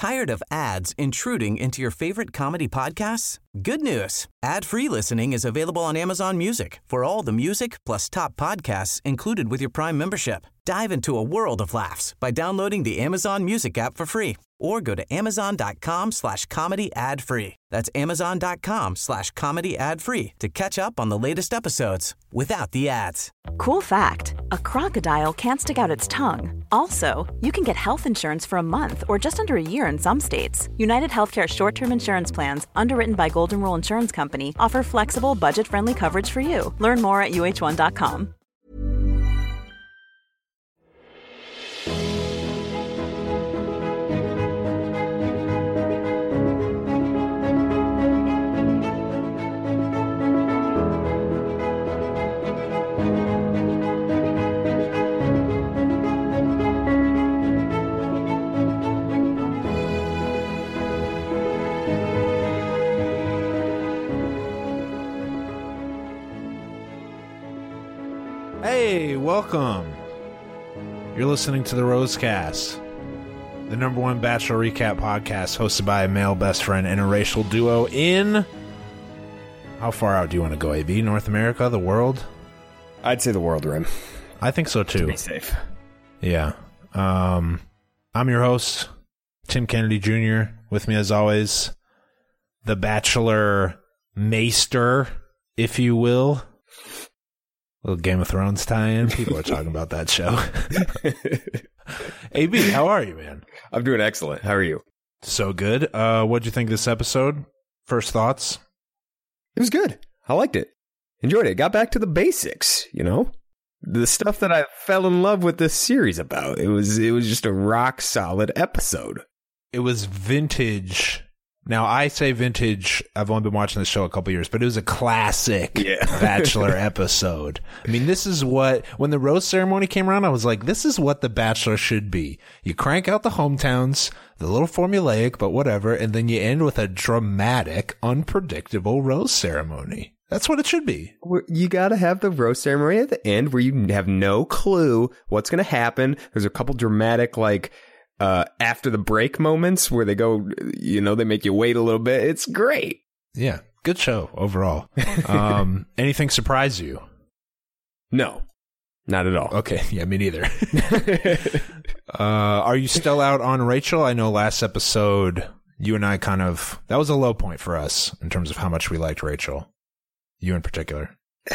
Tired of ads intruding into your favorite comedy podcasts? Good news. Ad-free listening is available on Amazon Music for all the music plus top podcasts included with your Prime membership. Dive into a world of laughs by downloading the Amazon Music app for free or go to amazon.com/comedy ad-free. That's amazon.com/comedy ad-free to catch up on the latest episodes without the ads. Cool fact, a crocodile can't stick out its tongue. Also, you can get health insurance for a month or just under a year in some states. United Healthcare short-term insurance plans, underwritten by Golden Rule Insurance Company, offer flexible, budget-friendly coverage for you. Learn more at uh1.com. Hey, welcome. You're listening to the Rosecast, the #1 Bachelor recap podcast hosted by a male best friend and a racial duo in... How far out do you want to go, AB? North America? The world? I'd say the world, Rim. I think so, too. To be safe. Yeah. I'm your host, Tim Kennedy Jr. With me, as always, the Bachelor Maester, if you will. Little Game of Thrones tie-in. People are talking about that show. AB, how are you, man? I'm doing excellent. How are you? So good. What'd you think of this episode? First thoughts? It was good. I liked it. Enjoyed it. Got back to the basics, you know? The stuff that I fell in love with this series about. It was just a rock solid episode. It was vintage. Now, I say vintage, I've only been watching this show a couple years, but it was a classic Bachelor episode. I mean, this is what, when the rose ceremony came around, I was like, this is what the Bachelor should be. You crank out the hometowns, the little formulaic, but whatever, and then you end with a dramatic, unpredictable rose ceremony. That's what it should be. You got to have the rose ceremony at the end where you have no clue what's going to happen. There's a couple dramatic, after the break moments where they go, they make you wait a little bit. It's great. Yeah. Good show overall. Anything surprise you? No, not at all. Okay. Yeah, me neither. Are you still out on Rachel? I know last episode, you and I that was a low point for us in terms of how much we liked Rachel. You in particular.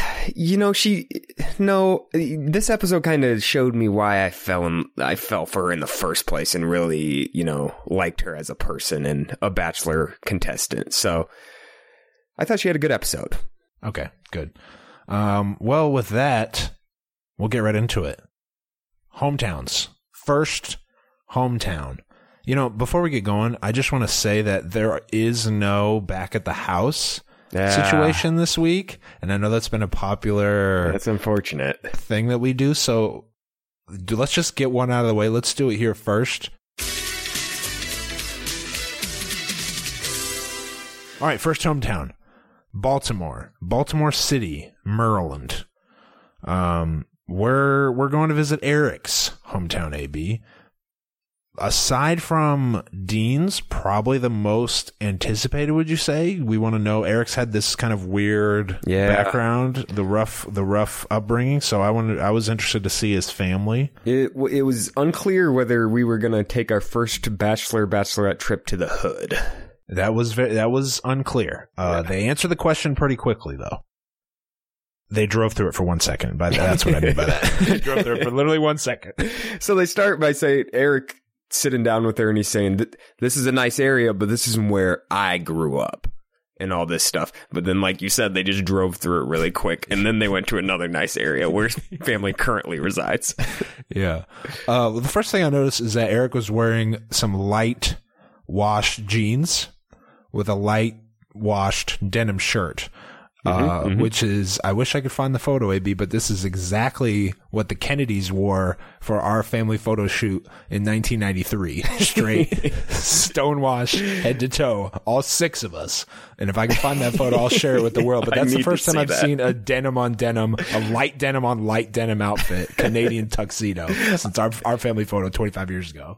This episode kind of showed me why I fell for her in the first place and really, liked her as a person and a Bachelor contestant. So I thought she had a good episode. Okay, good. Well, with that, we'll get right into it. Hometowns. First hometown. Before we get going, I just want to say that there is no back at the house situation this week, and I know that's been a popular that's unfortunate thing that we do, so let's just get one out of the way. Let's do it here first. All right, first hometown, Baltimore City, Maryland. We're going to visit Eric's hometown, AB. Aside from Dean's, probably the most anticipated, would you say? We want to know. Eric's had this kind of weird background, the rough upbringing. So I was interested to see his family. It was unclear whether we were going to take our first bachelorette trip to the hood. That was unclear. They answered the question pretty quickly, though. They drove through it for 1 second. That's what I mean by that. They drove through it for literally 1 second. So they start by saying, Eric sitting down with her and he's saying, this is a nice area, but this isn't where I grew up and all this stuff. But then, like you said, they just drove through it really quick. And then they went to another nice area where his family currently resides. Yeah. The first thing I noticed is that Eric was wearing some light washed jeans with a light washed denim shirt. Which is, I wish I could find the photo, AB, but this is exactly what the Kennedys wore for our family photo shoot in 1993. Straight, stonewashed, head to toe, all 6 of us. And if I can find that photo, I'll share it with the world. But that's the first time I've seen a denim on denim, a light denim on light denim outfit, Canadian tuxedo, since our family photo 25 years ago.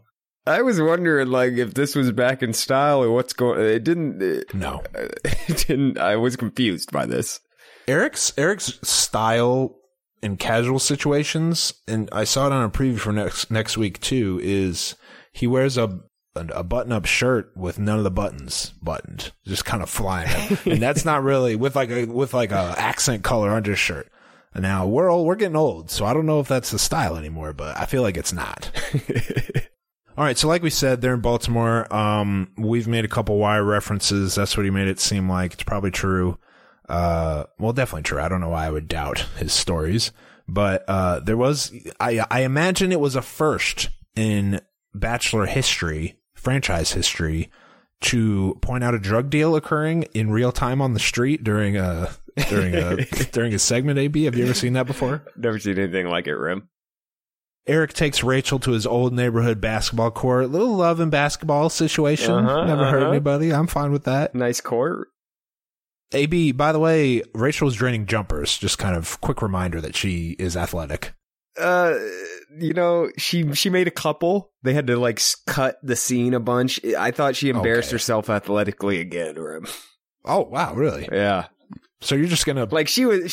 I was wondering, like, if this was back in style or what's going. It didn't. No, it didn't. I was confused by this. Eric's style in casual situations, and I saw it on a preview for next week too. Is he wears a button-up shirt with none of the buttons buttoned, just kind of flying up. And that's not really with like a accent color undershirt. And now we're getting old, so I don't know if that's the style anymore, but I feel like it's not. All right, so like we said, they're in Baltimore. We've made a couple Wire references. That's what he made it seem like. It's probably true. Well, definitely true. I don't know why I would doubt his stories, but there was. I imagine it was a first in Bachelor history, franchise history, to point out a drug deal occurring in real time on the street during a segment. AB, have you ever seen that before? Never seen anything like it, Rim. Eric takes Rachel to his old neighborhood basketball court. Little love and basketball situation. Never hurt anybody. I'm fine with that. Nice court. AB, by the way, Rachel was draining jumpers. Just kind of quick reminder that she is athletic. You know, she made a couple. They had to like cut the scene a bunch. I thought she embarrassed herself athletically again, Rim. Oh, wow, really? Yeah. So you're just gonna like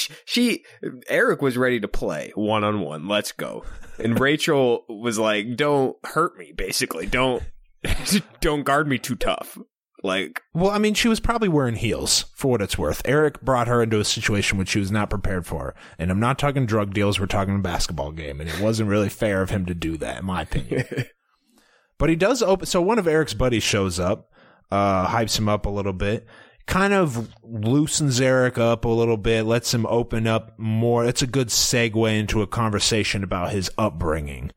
Eric was ready to play 1-on-1. Let's go. And Rachel was like, "Don't hurt me." Basically, don't guard me too tough. Like, well, I mean, she was probably wearing heels for what it's worth. Eric brought her into a situation which she was not prepared for. And I'm not talking drug deals. We're talking a basketball game. And it wasn't really fair of him to do that, in my opinion. But he does open. So one of Eric's buddies shows up, hypes him up a little bit, kind of loosens Eric up a little bit, lets him open up more. It's a good segue into a conversation about his upbringing.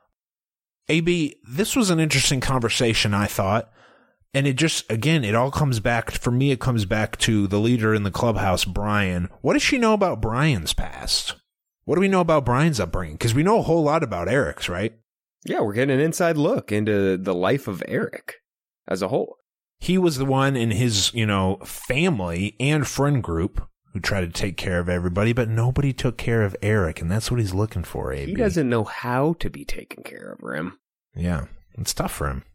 AB, this was an interesting conversation, I thought. And it just, again, it all comes back, for me, it comes back to the leader in the clubhouse, Brian. What does she know about Brian's past? What do we know about Brian's upbringing? Because we know a whole lot about Eric's, right? Yeah, we're getting an inside look into the life of Eric as a whole. He was the one in his, family and friend group who tried to take care of everybody, but nobody took care of Eric, and that's what he's looking for, AB. He doesn't know how to be taken care of, Rim. Yeah, it's tough for him.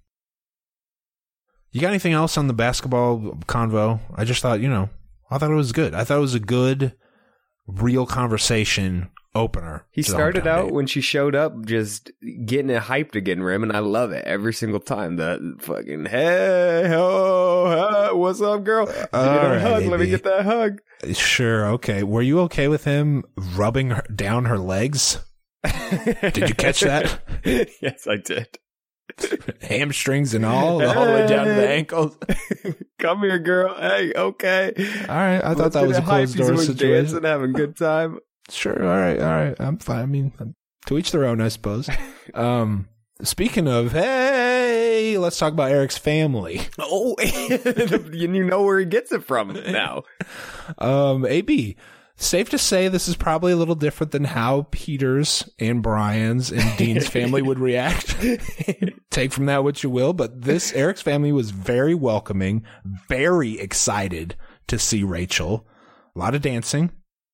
You got anything else on the basketball convo? I just thought, I thought it was good. I thought it was a good, real conversation opener. He started out when she showed up just getting it hyped again, Rim, and I love it every single time. The fucking, hey, ho, what's up, girl? Hug. Let me get that hug. Sure, okay. Were you okay with him rubbing down her legs? Did you catch that? Yes, I did. Hamstrings and all the way down to the ankles. Come here, girl. Hey, okay. All right, I thought that was a closed door situation. Dancing, having a good time. Sure. All right. I'm fine. I mean, to each their own, I suppose. Speaking of, hey, let's talk about Eric's family. Oh, you know where he gets it from now. AB, safe to say this is probably a little different than how Peter's and Brian's and Dean's family would react. Take from that what you will, but Eric's family was very welcoming, very excited to see Rachel. A lot of dancing.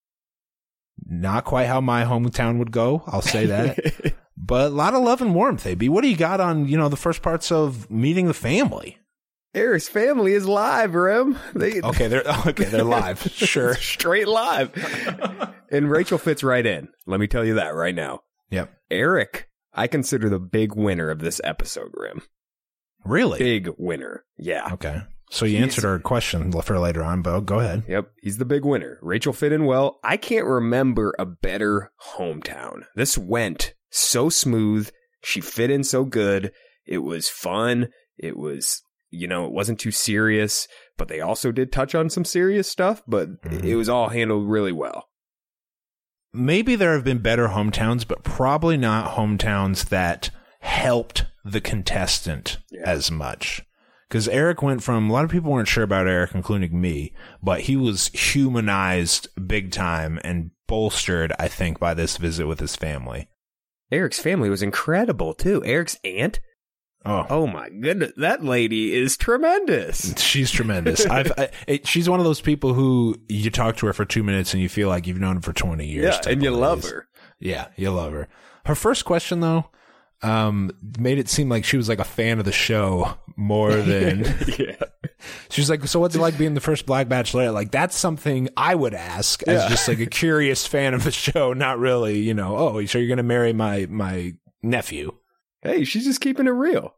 Not quite how my hometown would go, I'll say that. But a lot of love and warmth, AB. What do you got on, the first parts of meeting the family? Eric's family is live, Rim. They're live. Sure. Straight live. And Rachel fits right in. Let me tell you that right now. Yep. Eric, I consider the big winner of this episode, Rim. Really? Big winner. Yeah. Okay. So you answered our question for later on, Bo. Go ahead. Yep. He's the big winner. Rachel fit in well. I can't remember a better hometown. This went so smooth. She fit in so good. It was fun. It was... it wasn't too serious, but they also did touch on some serious stuff, but it was all handled really well. Maybe there have been better hometowns, but probably not hometowns that helped the contestant as much. Because Eric went from, a lot of people weren't sure about Eric, including me, but he was humanized big time and bolstered, I think, by this visit with his family. Eric's family was incredible, too. Eric's aunt. Oh my goodness. That lady is tremendous. She's tremendous. She's one of those people who you talk to her for 2 minutes and you feel like you've known her for 20 years. Yeah, and you love her. Yeah, you love her. Her first question, though, made it seem like she was like a fan of the show more than Yeah. She's like, so what's it like being the first Black Bachelorette? Like, that's something I would ask as just like a curious fan of the show, not really, you know, oh, so you're going to marry my nephew. Hey, she's just keeping it real.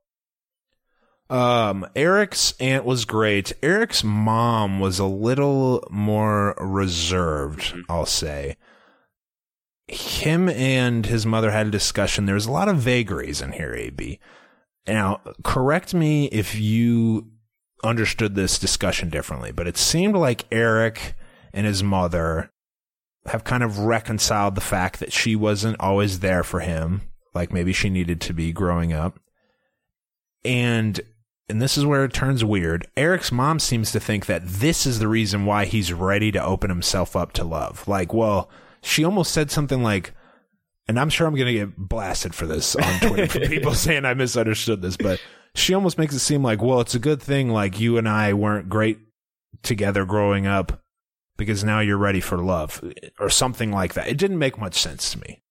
Eric's aunt was great. Eric's mom was a little more reserved, I'll say. Him and his mother had a discussion. There's a lot of vagaries in here, AB. Now, correct me if you understood this discussion differently, but it seemed like Eric and his mother have kind of reconciled the fact that she wasn't always there for him, like maybe she needed to be growing up. And this is where it turns weird. Eric's mom seems to think that this is the reason why he's ready to open himself up to love. Like, well, she almost said something like, and I'm sure I'm going to get blasted for this on Twitter for people saying I misunderstood this, but she almost makes it seem like, well, it's a good thing like you and I weren't great together growing up because now you're ready for love or something like that. It didn't make much sense to me.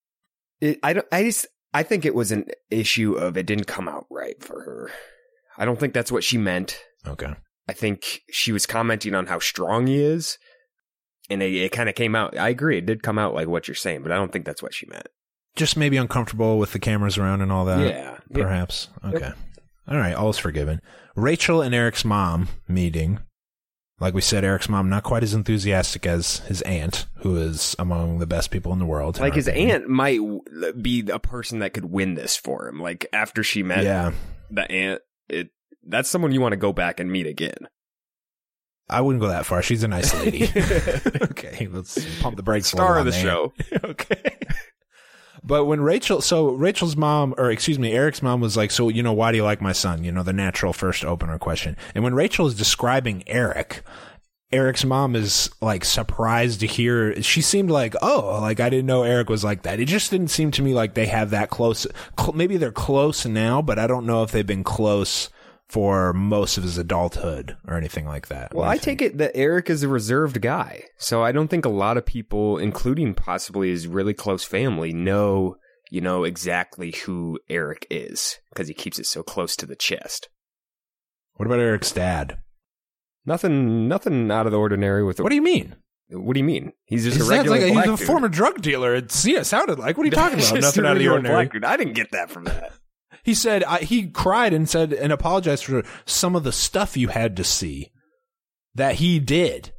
I think it was an issue of it didn't come out right for her. I don't think that's what she meant. Okay. I think she was commenting on how strong he is, and it kind of came out. I agree, it did come out like what you're saying, but I don't think that's what she meant. Just maybe uncomfortable with the cameras around and all that. Yeah. Perhaps. Yep. Okay. All right. All's forgiven. Rachel and Eric's mom meeting. Like we said, Eric's mom not quite as enthusiastic as his aunt, who is among the best people in the world. Like his aunt might be a person that could win this for him. Like after she met the aunt, that's someone you want to go back and meet again. I wouldn't go that far. She's a nice lady. Okay, let's pump the brakes. Star of the show. Okay. But when Rachel's mom, or excuse me, Eric's mom was like, so, you know, why do you like my son? You know, the natural first opener question. And when Rachel is describing Eric's mom is like surprised to hear, she seemed like, oh, like I didn't know Eric was like that. It just didn't seem to me like they have that close. Maybe they're close now, but I don't know if they've been close for most of his adulthood or anything like that. Well, I take it that Eric is a reserved guy. So I don't think a lot of people, including possibly his really close family, know, you know, exactly who Eric is because he keeps it so close to the chest. What about Eric's dad? Nothing out of the ordinary with What do you mean? What do you mean? He's just His a regular dad's like black he's a dude. former drug dealer. It sounded like. What are you talking about? Nothing out of the ordinary. Black dude. I didn't get that from that. He said he cried and said and apologized for some of the stuff you had to see that he did.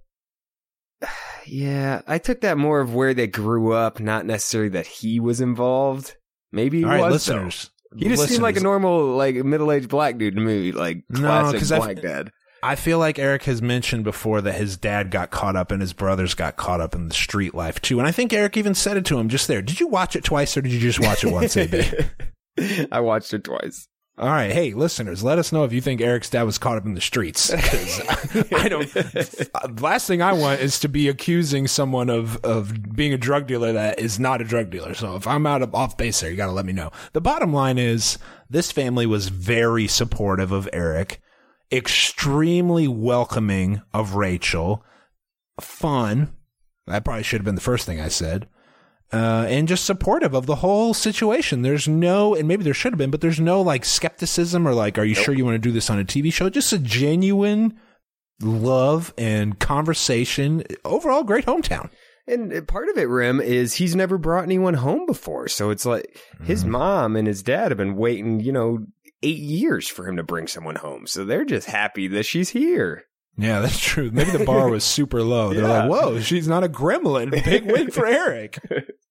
Yeah, I took that more of where they grew up, not necessarily that he was involved. Maybe he All right, was. listeners. He just seemed like a normal, like middle-aged black dude to me, like classic black dad. I feel like Eric has mentioned before that his dad got caught up and his brothers got caught up in the street life too, and I think Eric even said it to him just there. Did you watch it twice or did you just watch it once, AB? I watched it twice. All right. Hey, listeners, let us know if you think Eric's dad was caught up in the streets. I don't. Last thing I want is to be accusing someone of being a drug dealer that is not a drug dealer. So if I'm off base there, you got to let me know. The bottom line is this family was very supportive of Eric, extremely welcoming of Rachel, fun. That probably should have been the first thing I said. And just supportive of the whole situation. There's no, and maybe there should have been, but there's no like skepticism or like, are you sure you want to do this on a TV show? Just a genuine love and conversation. Overall, great hometown. And part of it, Rim, is he's never brought anyone home before. So it's like his mom and his dad have been waiting, 8 years for him to bring someone home. So they're just happy that she's here. Yeah, that's true. Maybe the bar was super low. They're like, whoa, she's not a gremlin. Big win for Eric.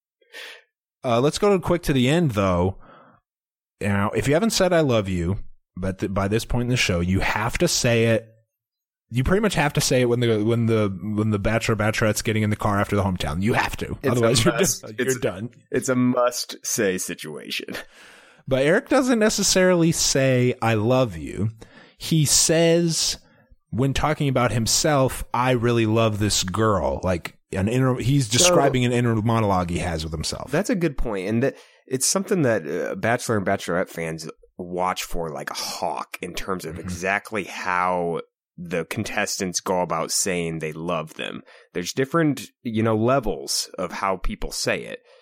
Let's go quick to the end, though. Now, if you haven't said I love you, but by this point in the show, you have to say it. You pretty much have to say it when the bachelor bachelorette's getting in the car after the hometown. You have to. Otherwise, you're done. It's a must-say situation. But Eric doesn't necessarily say I love you. He says, when talking about himself, I really love this girl. Like he's describing an inner monologue he has with himself. That's a good point. And that it's something that Bachelor and Bachelorette fans watch for like a hawk in terms of exactly how the contestants go about saying they love them. There's different, levels of how people say it.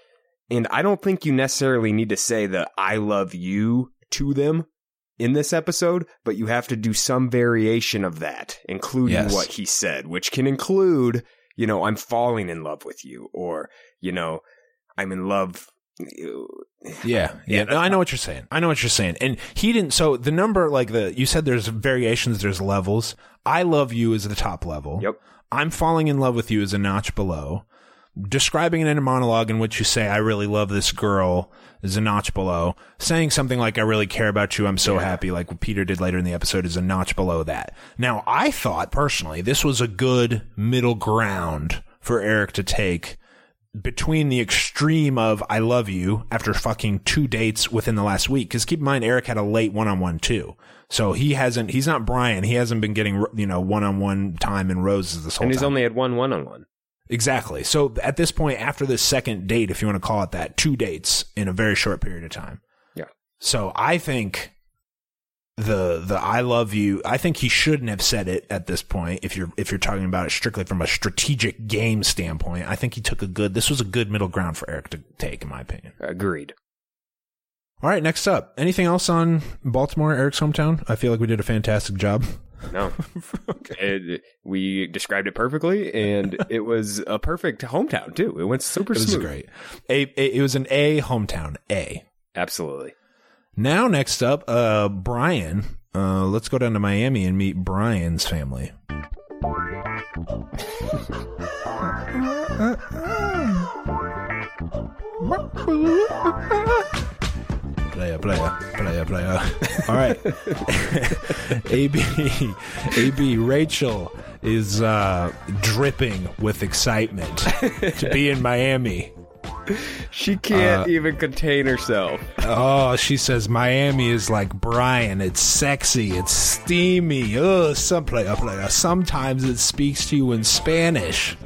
And I don't think you necessarily need to say the I love you to them in this episode, but you have to do some variation of that, including what he said, which can include, I'm falling in love with you, or, I'm in love. Yeah. I know what you're saying. And he didn't. So the number, you said there's variations, there's levels. I love you is the top level. Yep. I'm falling in love with you is a notch below. Describing it in a monologue in which you say, I really love this girl is a notch below. Saying something like, I really care about you, I'm so happy, like what Peter did later in the episode, is a notch below that. Now, I thought, personally, this was a good middle ground for Eric to take between the extreme of I love you after fucking 2 dates within the last week. Because keep in mind, Eric had a late one-on-one too. So he's not Brian. He hasn't been getting, one-on-one time in roses this whole time. And he's only had one one-on-one. Exactly. So at this point, after this second date, if you want to call it that, 2 dates in a very short period of time. Yeah. So I think the I love you, I think he shouldn't have said it at this point. If you're talking about it strictly from a strategic game standpoint, I think he took this was a good middle ground for Eric to take, in my opinion. Agreed. All right, next up. Anything else on Baltimore, Eric's hometown? I feel like we did a fantastic job. No. We described it perfectly, and it was a perfect hometown, too. It went super smooth. It was great. It was an A hometown. A. Absolutely. Now, next up, Brian. Let's go down to Miami and meet Brian's family. Playa. All right. AB, Rachel is dripping with excitement to be in Miami. She can't even contain herself. Oh, she says Miami is like Brian. It's sexy. It's steamy. Oh, sometimes it speaks to you in Spanish.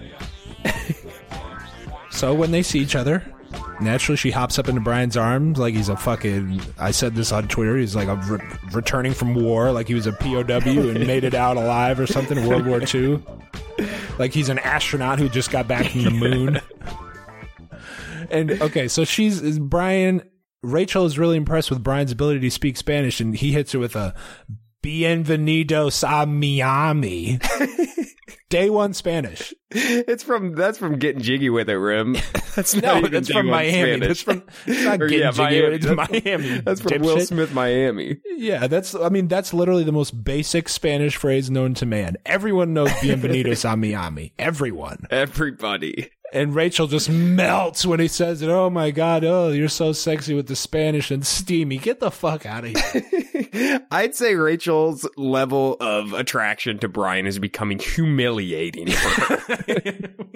So when they see each other, naturally she hops up into Brian's arms like he's a fucking, I said this on Twitter, he's like returning from war, like he was a POW and made it out alive or something, World War II. Like he's an astronaut who just got back from the moon. And okay, so Rachel is really impressed with Brian's ability to speak Spanish, and he hits her with a Bienvenidos a Miami. Day one Spanish. That's from Getting Jiggy with It, Rim. That's from Miami. It's not Getting Jiggy with It. It's Miami. That's from Will Smith, Miami. Yeah, that's literally the most basic Spanish phrase known to man. Everyone knows Bienvenidos a Miami. Everyone. Everybody. And Rachel just melts when he says it. Oh my God. Oh, you're so sexy with the Spanish and steamy. Get the fuck out of here. I'd say Rachel's level of attraction to Brian is becoming humiliating for her.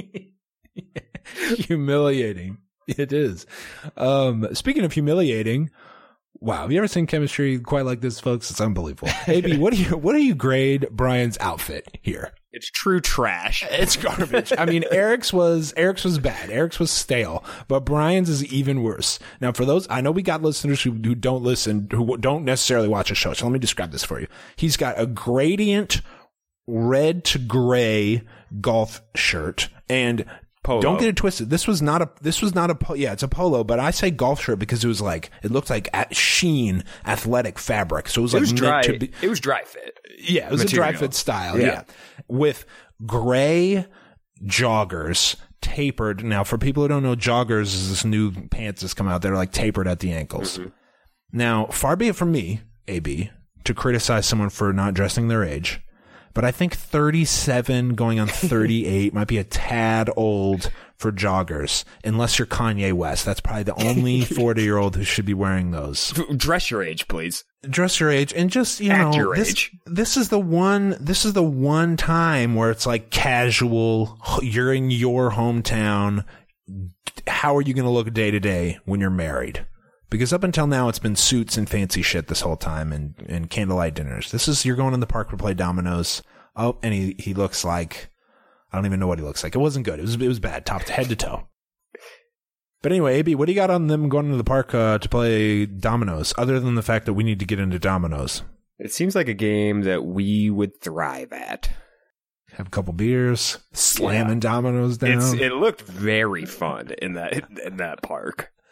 Humiliating. It is. Speaking of humiliating, wow. Have you ever seen chemistry quite like this, folks? It's unbelievable. AB, what do you grade Brian's outfit here? It's true trash. It's garbage. I mean, Eric's was bad. Eric's was stale, but Brian's is even worse. Now, for those, I know we got listeners who don't listen, who don't necessarily watch a show. So let me describe this for you. He's got a gradient red to gray golf shirt and polo. Don't get it twisted. This was not a yeah, it's a polo, but I say golf shirt because it looked like sheen athletic fabric. So it was dry. It was dry fit. Yeah, it was material. A dry fit style. Yeah. With gray joggers tapered. Now, for people who don't know, joggers is this new pants that's come out that are like tapered at the ankles. Mm-hmm. Now, far be it from me, AB, to criticize someone for not dressing their age, but I think 37 going on 38 might be a tad old for joggers, unless you're Kanye West. That's probably the only 40-year-old who should be wearing those. Dress your age, please. Dress your age, and just, act your age. This is the one time where it's like casual. You're in your hometown. How are you going to look day to day when you're married? Because up until now, it's been suits and fancy shit this whole time and candlelight dinners. You're going in the park to play dominoes. Oh, and he looks like, I don't even know what he looks like. It wasn't good. It was bad, head to toe. But anyway, AB, what do you got on them going to the park to play dominoes, other than the fact that we need to get into dominoes? It seems like a game that we would thrive at. Have a couple beers, slamming dominoes down. It looked very fun in that park.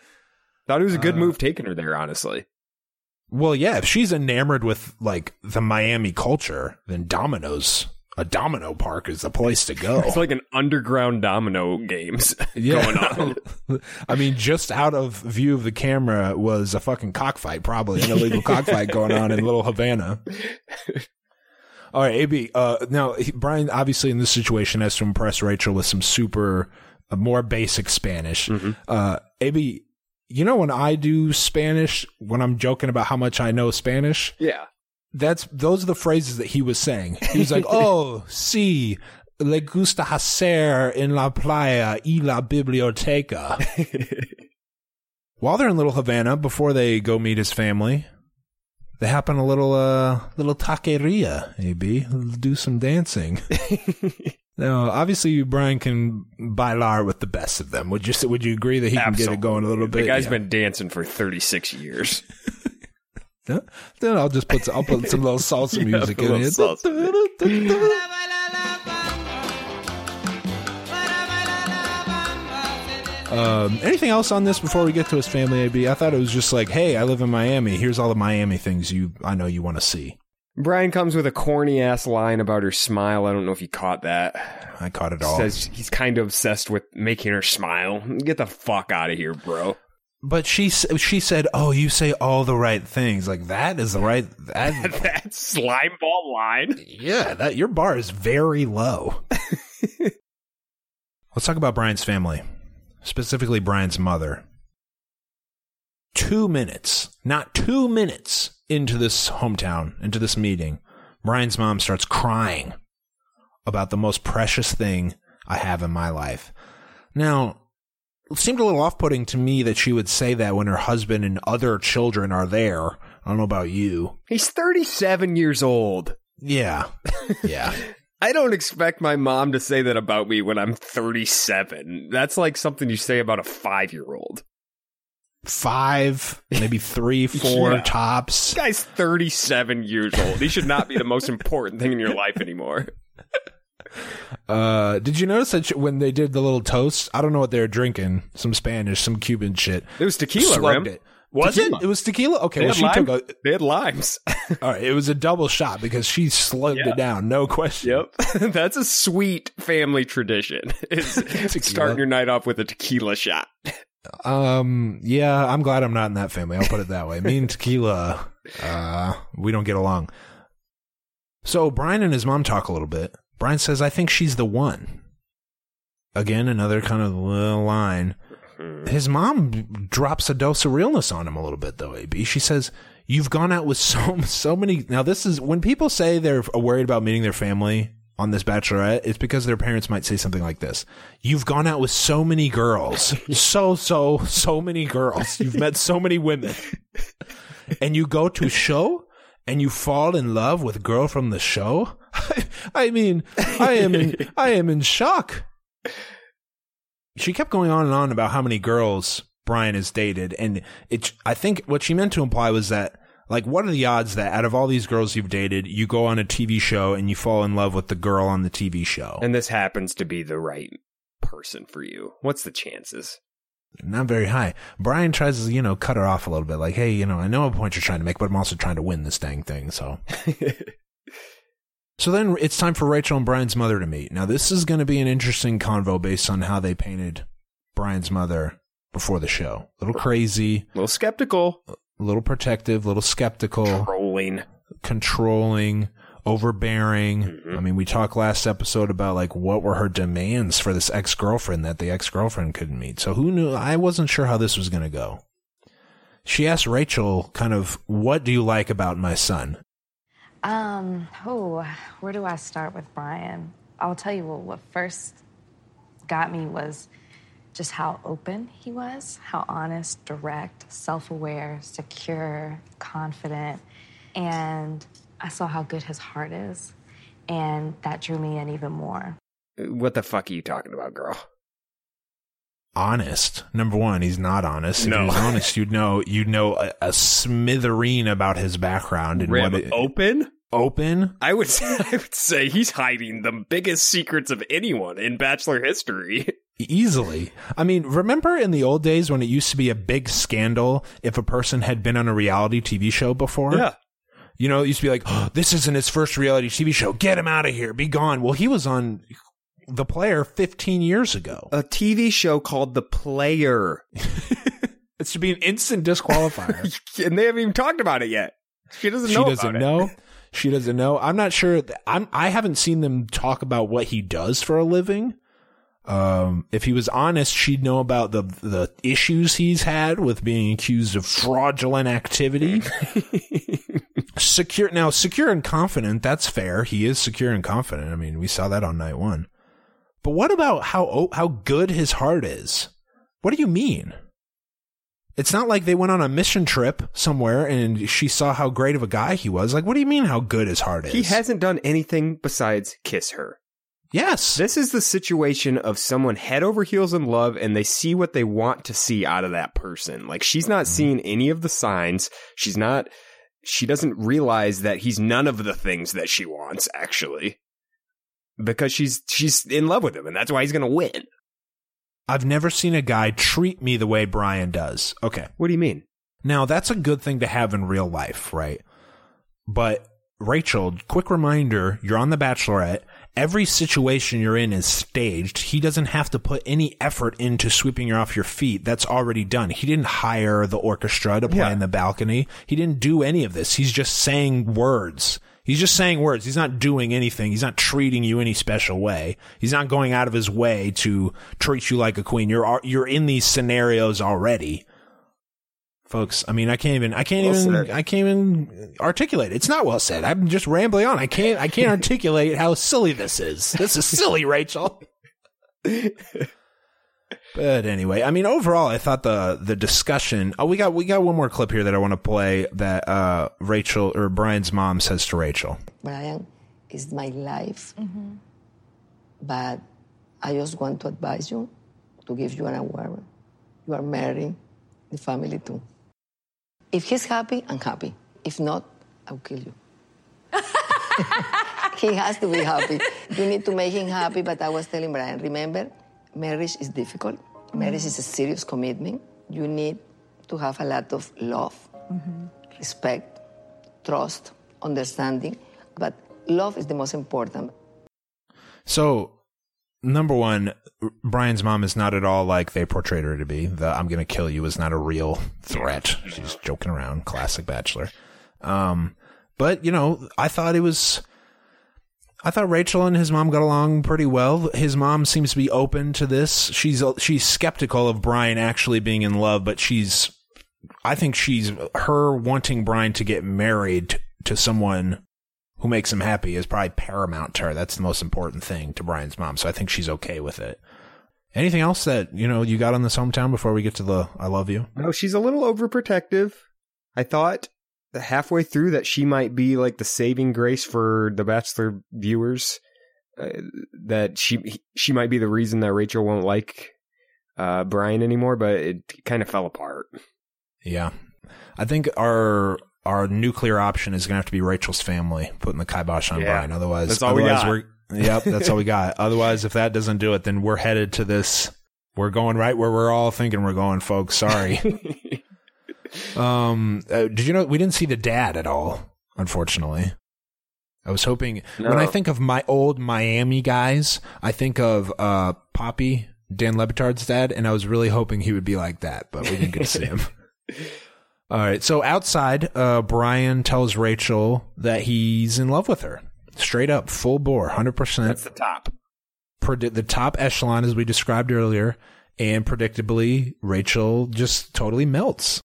Thought it was a good move taking her there, honestly. Well, yeah, if she's enamored with, like, the Miami culture, then a domino park is the place to go. It's like an underground domino games going on. I mean, just out of view of the camera was a fucking cockfight, probably an illegal cockfight going on in Little Havana. All right, AB. Now, Brian, obviously in this situation, has to impress Rachel with some more basic Spanish. Mm-hmm. AB, you know when I do Spanish, when I'm joking about how much I know Spanish? Yeah. Those are the phrases that he was saying. He was like, oh, sí, le gusta hacer en la playa y la biblioteca. While they're in Little Havana, before they go meet his family, they happen a little taqueria, maybe. Do some dancing. Now, obviously, Brian can bailar with the best of them. Would you agree that he can get it going a little bit? The guy's been dancing for 36 years. Then I'll put some little salsa music in it. Anything else on this before we get to his family, AB? I thought it was just like, hey, I live in Miami. Here's all the Miami things I know you want to see. Brian comes with a corny-ass line about her smile. I don't know if you caught that. I caught it all. Says he's kind of obsessed with making her smile. Get the fuck out of here, bro. But she said, oh, you say all the right things. Like, that is the right... That slime ball line? Yeah, your bar is very low. Let's talk about Brian's family. Specifically, Brian's mother. 2 minutes, not 2 minutes into this hometown, into this meeting, Brian's mom starts crying about the most precious thing I have in my life. Now, it seemed a little off-putting to me that she would say that when her husband and other children are there. I don't know about you. He's 37 years old. Yeah. Yeah. I don't expect my mom to say that about me when I'm 37. That's like something you say about a 5-year-old. 5, maybe 3, 4 Yeah. tops. This guy's 37 years old. He should not be the most important thing in your life anymore. Did you notice that when they did the little toast? I don't know what they were drinking. Some Spanish, some Cuban shit. It was tequila, Slugged Rim. it. Was Tequila. it? It was tequila? Okay, They well, had she lime. took They had limes. all right, it was a double shot because she slugged it down, no question. Yep. That's a sweet family tradition. Is starting your night off with a tequila shot. Yeah, I'm glad I'm not in that family. I'll put it that way. Me and tequila, we don't get along. So Brian and his mom talk a little bit. Brian says, I think she's the one. Again, another kind of little line. His mom drops a dose of realness on him a little bit, though, AB. She says, you've gone out with so many. Now, this is when people say they're worried about meeting their family on this bachelorette, it's because their parents might say something like this. You've gone out with so many girls. So many girls. You've met so many women. And you go to a show and you fall in love with a girl from the show? I mean, I am in shock. She kept going on and on about how many girls Brian has dated, and I think what she meant to imply was that, like, what are the odds that out of all these girls you've dated, you go on a TV show and you fall in love with the girl on the TV show? And this happens to be the right person for you. What's the chances? Not very high. Brian tries to, cut her off a little bit, like, hey, I know what point you're trying to make, but I'm also trying to win this dang thing, so... So then it's time for Rachel and Brian's mother to meet. Now, this is going to be an interesting convo based on how they painted Brian's mother before the show. A little crazy. A little skeptical. A little protective, a little skeptical. Controlling, overbearing. Mm-hmm. I mean, we talked last episode about, like, what were her demands for this ex-girlfriend that the ex-girlfriend couldn't meet. So who knew? I wasn't sure how this was going to go. She asked Rachel kind of, what do you like about my son? Where do I start with Brian? I'll tell you what first got me was just how open he was, how honest, direct, self-aware, secure, confident, and I saw how good his heart is, and that drew me in even more. What the fuck are you talking about, girl? Honest. Number one, he's not honest. No. If he was honest, you'd know a smithereen about his background. And open? Open? I would say he's hiding the biggest secrets of anyone in Bachelor history. Easily. I mean, remember in the old days when it used to be a big scandal if a person had been on a reality TV show before? Yeah. You know, it used to be like, oh, this isn't his first reality TV show. Get him out of here. Be gone. Well, he was on The Player 15 years ago. A TV show called The Player. It should be an instant disqualifier. And they haven't even talked about it yet. She doesn't know about it. She doesn't know. I'm not sure. I haven't seen them talk about what he does for a living. If he was honest, she'd know about the issues he's had with being accused of fraudulent activity. Secure and confident. That's fair. He is secure and confident. I mean, we saw that on night one. But what about how good his heart is? What do you mean? It's not like they went on a mission trip somewhere and she saw how great of a guy he was. Like, what do you mean how good his heart is? He hasn't done anything besides kiss her. Yes. This is the situation of someone head over heels in love and they see what they want to see out of that person. Like, she's not seeing any of the signs. She doesn't realize that he's none of the things that she wants, actually. Because she's in love with him, and that's why he's going to win. I've never seen a guy treat me the way Brian does. Okay. What do you mean? Now, that's a good thing to have in real life, right? But, Rachel, quick reminder, you're on The Bachelorette. Every situation you're in is staged. He doesn't have to put any effort into sweeping you off your feet. That's already done. He didn't hire the orchestra to play in the balcony. He didn't do any of this. He's just saying words. He's not doing anything. He's not treating you any special way. He's not going out of his way to treat you like a queen. You're in these scenarios already. Folks, I mean, I can't even articulate it. It's not well said. I'm just rambling on. I can't articulate how silly this is. This is silly, Rachel. But anyway, I mean, overall, I thought the discussion. Oh, we got one more clip here that I want to play that Rachel or Brian's mom says to Rachel. Brian is my life, but I just want to advise you to give you an award. You are married, the family too. If he's happy, I'm happy. If not, I'll kill you. He has to be happy. You need to make him happy, but I was telling Brian, remember, marriage is difficult. Marriage is a serious commitment. You need to have a lot of love, respect, trust, understanding. But love is the most important. So, number one, Brian's mom is not at all like they portrayed her to be. The I'm going to kill you is not a real threat. She's joking around. Classic Bachelor. But, you know, I thought Rachel and his mom got along pretty well. His mom seems to be open to this. She's skeptical of Brian actually being in love, but I think her wanting Brian to get married to someone who makes him happy is probably paramount to her. That's the most important thing to Brian's mom. So I think she's okay with it. Anything else that, you know, you got on this hometown before we get to the I love you? No, she's a little overprotective. I thought halfway through that she might be like the saving grace for the Bachelor viewers, that she might be the reason that Rachel won't like Brian anymore, but it kind of fell apart. Yeah. I think our nuclear option is going to have to be Rachel's family putting the kibosh on Brian. Otherwise, that's all we got. Yep, that's all we got. Otherwise, if that doesn't do it, then we're headed to this. We're going right where we're all thinking we're going, folks. Sorry. Did you know we didn't see the dad at all? Unfortunately, I was hoping. No. When I think of my old Miami guys, I think of Poppy, Dan Le Batard's dad, and I was really hoping he would be like that, but we didn't get to see him. All right, so outside, Brian tells Rachel that he's in love with her. Straight up, full bore, 100%. That's the top. The top echelon, as we described earlier, and predictably, Rachel just totally melts.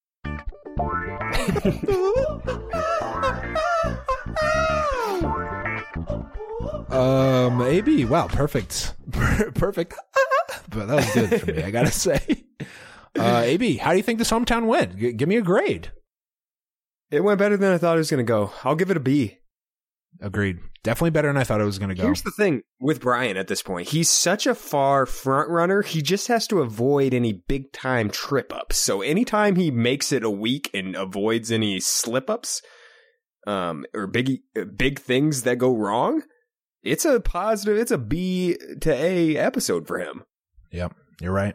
AB, wow, perfect. Perfect. But that was good for me, I gotta say. AB, how do you think this hometown went? Give me a grade. It went better than I thought it was going to go. I'll give it a B. Agreed. Definitely better than I thought it was going to go. Here's the thing with Brian at this point. He's such a far front runner. He just has to avoid any big time trip ups. So anytime he makes it a week and avoids any slip ups, or big things that go wrong, it's a positive. It's a B to A episode for him. Yep. You're right.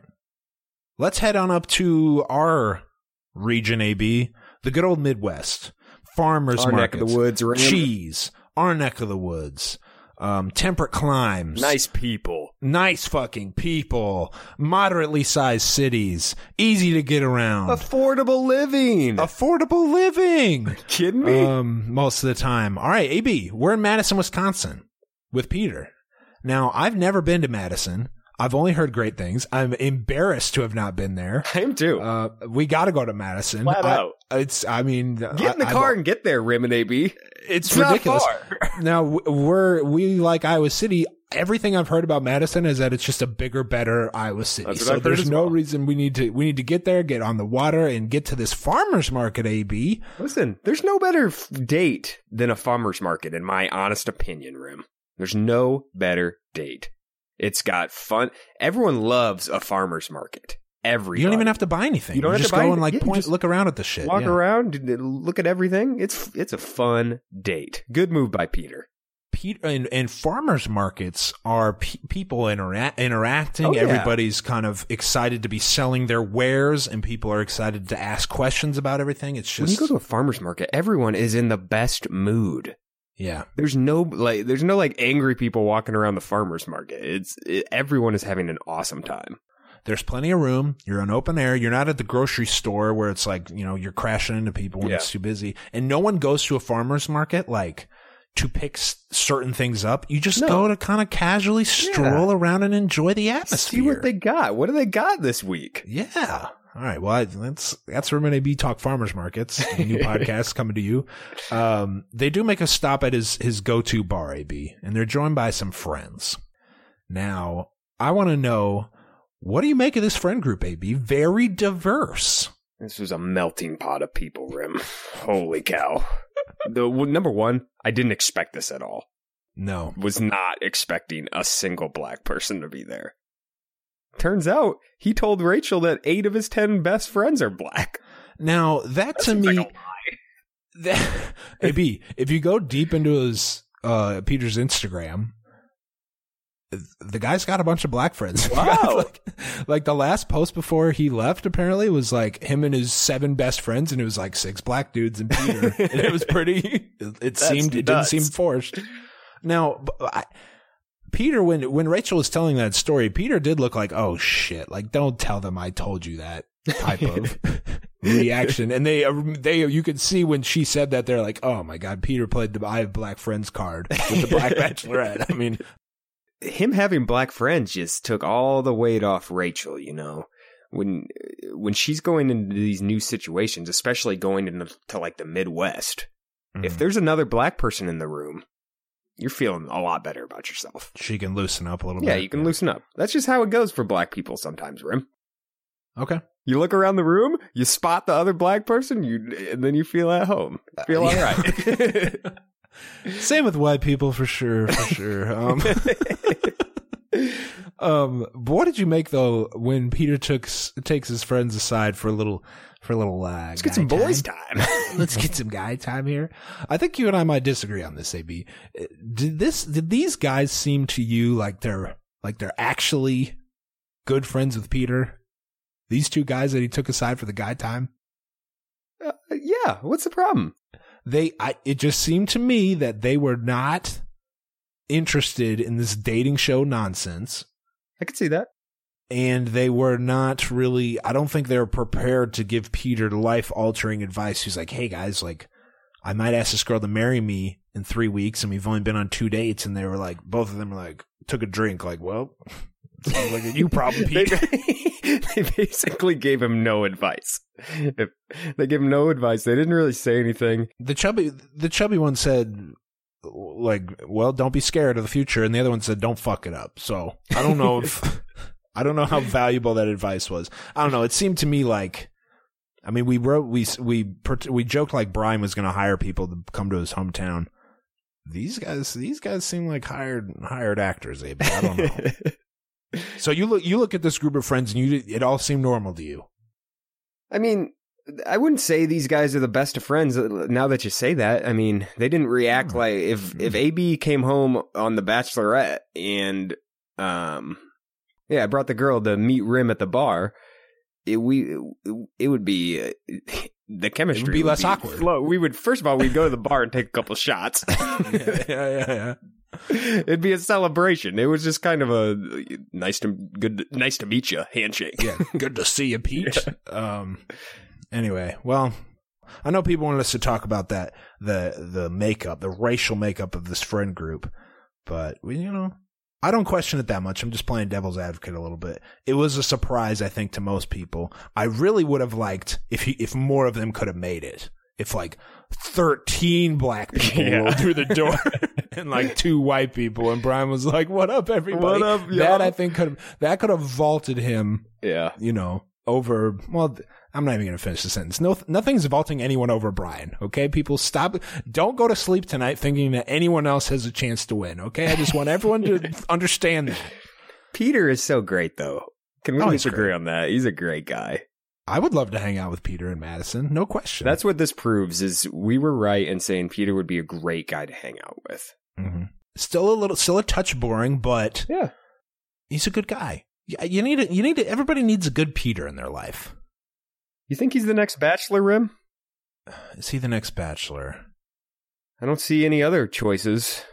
Let's head on up to our region, AB, the good old Midwest. Farmers Our markets, neck of the woods, Ram. cheese, our neck of the woods, temperate climes. Nice people. Nice fucking people, moderately sized cities, easy to get around. Affordable living. Affordable living. Kidding me? Most of the time. All right, AB, we're in Madison, Wisconsin with Peter. Now, I've never been to Madison. I've only heard great things. I'm embarrassed to have not been there. I am too. We got to go to Madison. Flat out. Get in the car and get there, Rim and AB. It's not ridiculous. far. Now, we like Iowa City. Everything I've heard about Madison is that it's just a bigger, better Iowa City. That's what So I've heard there's as no well. reason we need to get there, get on the water, and get to this farmer's market, AB. Listen, there's no better date than a farmer's market, in my honest opinion, Rim. There's no better date. It's got fun. Everyone loves a farmer's market. Everybody. You don't even have to buy anything. You don't have just to buy go and anything. like Yeah, point, just look around at the shit. Walk Yeah. around, look at everything. It's a fun date. Good move by Peter. And farmers markets are people interacting. Oh, yeah. Everybody's kind of excited to be selling their wares, and people are excited to ask questions about everything. It's just When you go to a farmer's market, everyone is in the best mood. yeah. There's no angry people walking around the farmer's market. Everyone is having an awesome time. There's plenty of room. You're on open air. You're not at the grocery store where it's like, you're crashing into people when it's too busy. And no one goes to a farmer's market like to pick certain things up. You just go to kind of casually stroll around and enjoy the atmosphere. See what they got. What do they got this week? Yeah. All right. Well, that's Rim and AB Talk Farmers Markets, a new podcast coming to you. They do make a stop at his go-to bar, AB, and they're joined by some friends. Now, I want to know, what do you make of this friend group, AB? Very diverse. This was a melting pot of people, Rim. Holy cow. Number one, I didn't expect this at all. No. Was not expecting a single black person to be there. Turns out, he told Rachel that 8 of his 10 best friends are black. Now, that to seems me, like a lie. AB, if you go deep into his Peter's Instagram, the guy's got a bunch of black friends. Wow. like the last post before he left apparently was like him and his 7 best friends, and it was like 6 black dudes and Peter. And it was pretty, it didn't seem forced. Now, Peter, when Rachel was telling that story, Peter did look like, oh shit, like don't tell them I told you that type of reaction. And they you could see when she said that, they're like, oh my God, Peter played the I have black friends card with the Black Bachelorette. I mean, him having black friends just took all the weight off Rachel, when she's going into these new situations, especially going into like the Midwest. If there's another black person in the room, you're feeling a lot better about yourself. she can loosen up a little bit. Yeah, you can loosen up. That's just how it goes for black people sometimes, Rim. Okay. You look around the room, you spot the other black person, and then you feel at home. Feel all right. Same with white people for sure. What did you make though when Peter takes his friends aside for a little Let's get some boys time. Let's get some guy time here. I think you and I might disagree on this, AB. Did these guys seem to you like they're actually good friends with Peter? These 2 guys that he took aside for the guy time? Yeah, what's the problem? It just seemed to me that they were not interested in this dating show nonsense. I could see that. And they were not really, I don't think they were prepared to give Peter life-altering advice. He's like, hey guys, like, I might ask this girl to marry me in 3 weeks, and we've only been on 2 dates. And they were like, both of them were like, took a drink, like, well, sounds like a you problem, Pete. They basically gave him no advice. They gave him no advice. They didn't really say anything. The chubby one said, like, well, don't be scared of the future. And the other one said, don't fuck it up. So I don't know I don't know how valuable that advice was. I don't know. It seemed to me like, I mean, we joked like Brian was going to hire people to come to his hometown. These guys seem like hired actors. I don't know. So you look at this group of friends, and it all seemed normal to you. I mean, I wouldn't say these guys are the best of friends. Now that you say that, I mean, they didn't react like if AB came home on The Bachelorette and Yeah, I brought the girl to meet Rim at the bar. It would be the chemistry would be less awkward. We would first of all we'd go to the bar and take a couple shots. Yeah. It'd be a celebration. It was just kind of a nice to meet you handshake. Yeah, good to see you, Pete. Anyway, well, I know people want us to talk about that the makeup, the racial makeup of this friend group, but I don't question it that much. I'm just playing devil's advocate a little bit. It was a surprise, I think, to most people. I really would have liked if more of them could have made it. If 13 black people rolled through the door and 2 white people, and Brian was like, "What up, everybody?" What up, yo? That I think could have vaulted him. Yeah, over. Well, I'm not even going to finish the sentence. No, nothing's vaulting anyone over Brian. Okay, people, stop. Don't go to sleep tonight thinking that anyone else has a chance to win. Okay, I just want everyone to understand that. Peter is so great, though. Can we disagree on that? He's a great guy. I would love to hang out with Peter and Madison. No question. That's what this proves, is we were right in saying Peter would be a great guy to hang out with. Mm-hmm. Still a touch boring, but yeah, he's a good guy. Everybody needs a good Peter in their life. You think he's the next Bachelor, Rim? Is he the next Bachelor? I don't see any other choices.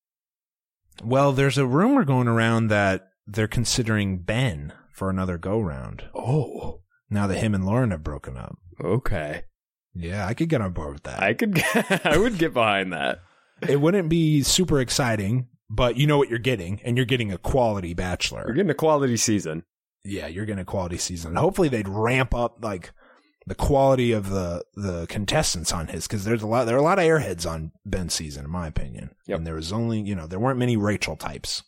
Well, there's a rumor going around that they're considering Ben for another go-round. Oh. Now that him and Lauren have broken up. Okay. Yeah, I could get on board with that. I would get behind that. It wouldn't be super exciting, but you know what you're getting, and you're getting a quality Bachelor. You're getting a quality season. Yeah, you're getting a quality season. Hopefully they'd ramp up the quality of the contestants on his, because there are a lot of airheads on Ben's season, in my opinion. Yep. And there was only, there weren't many Rachel types.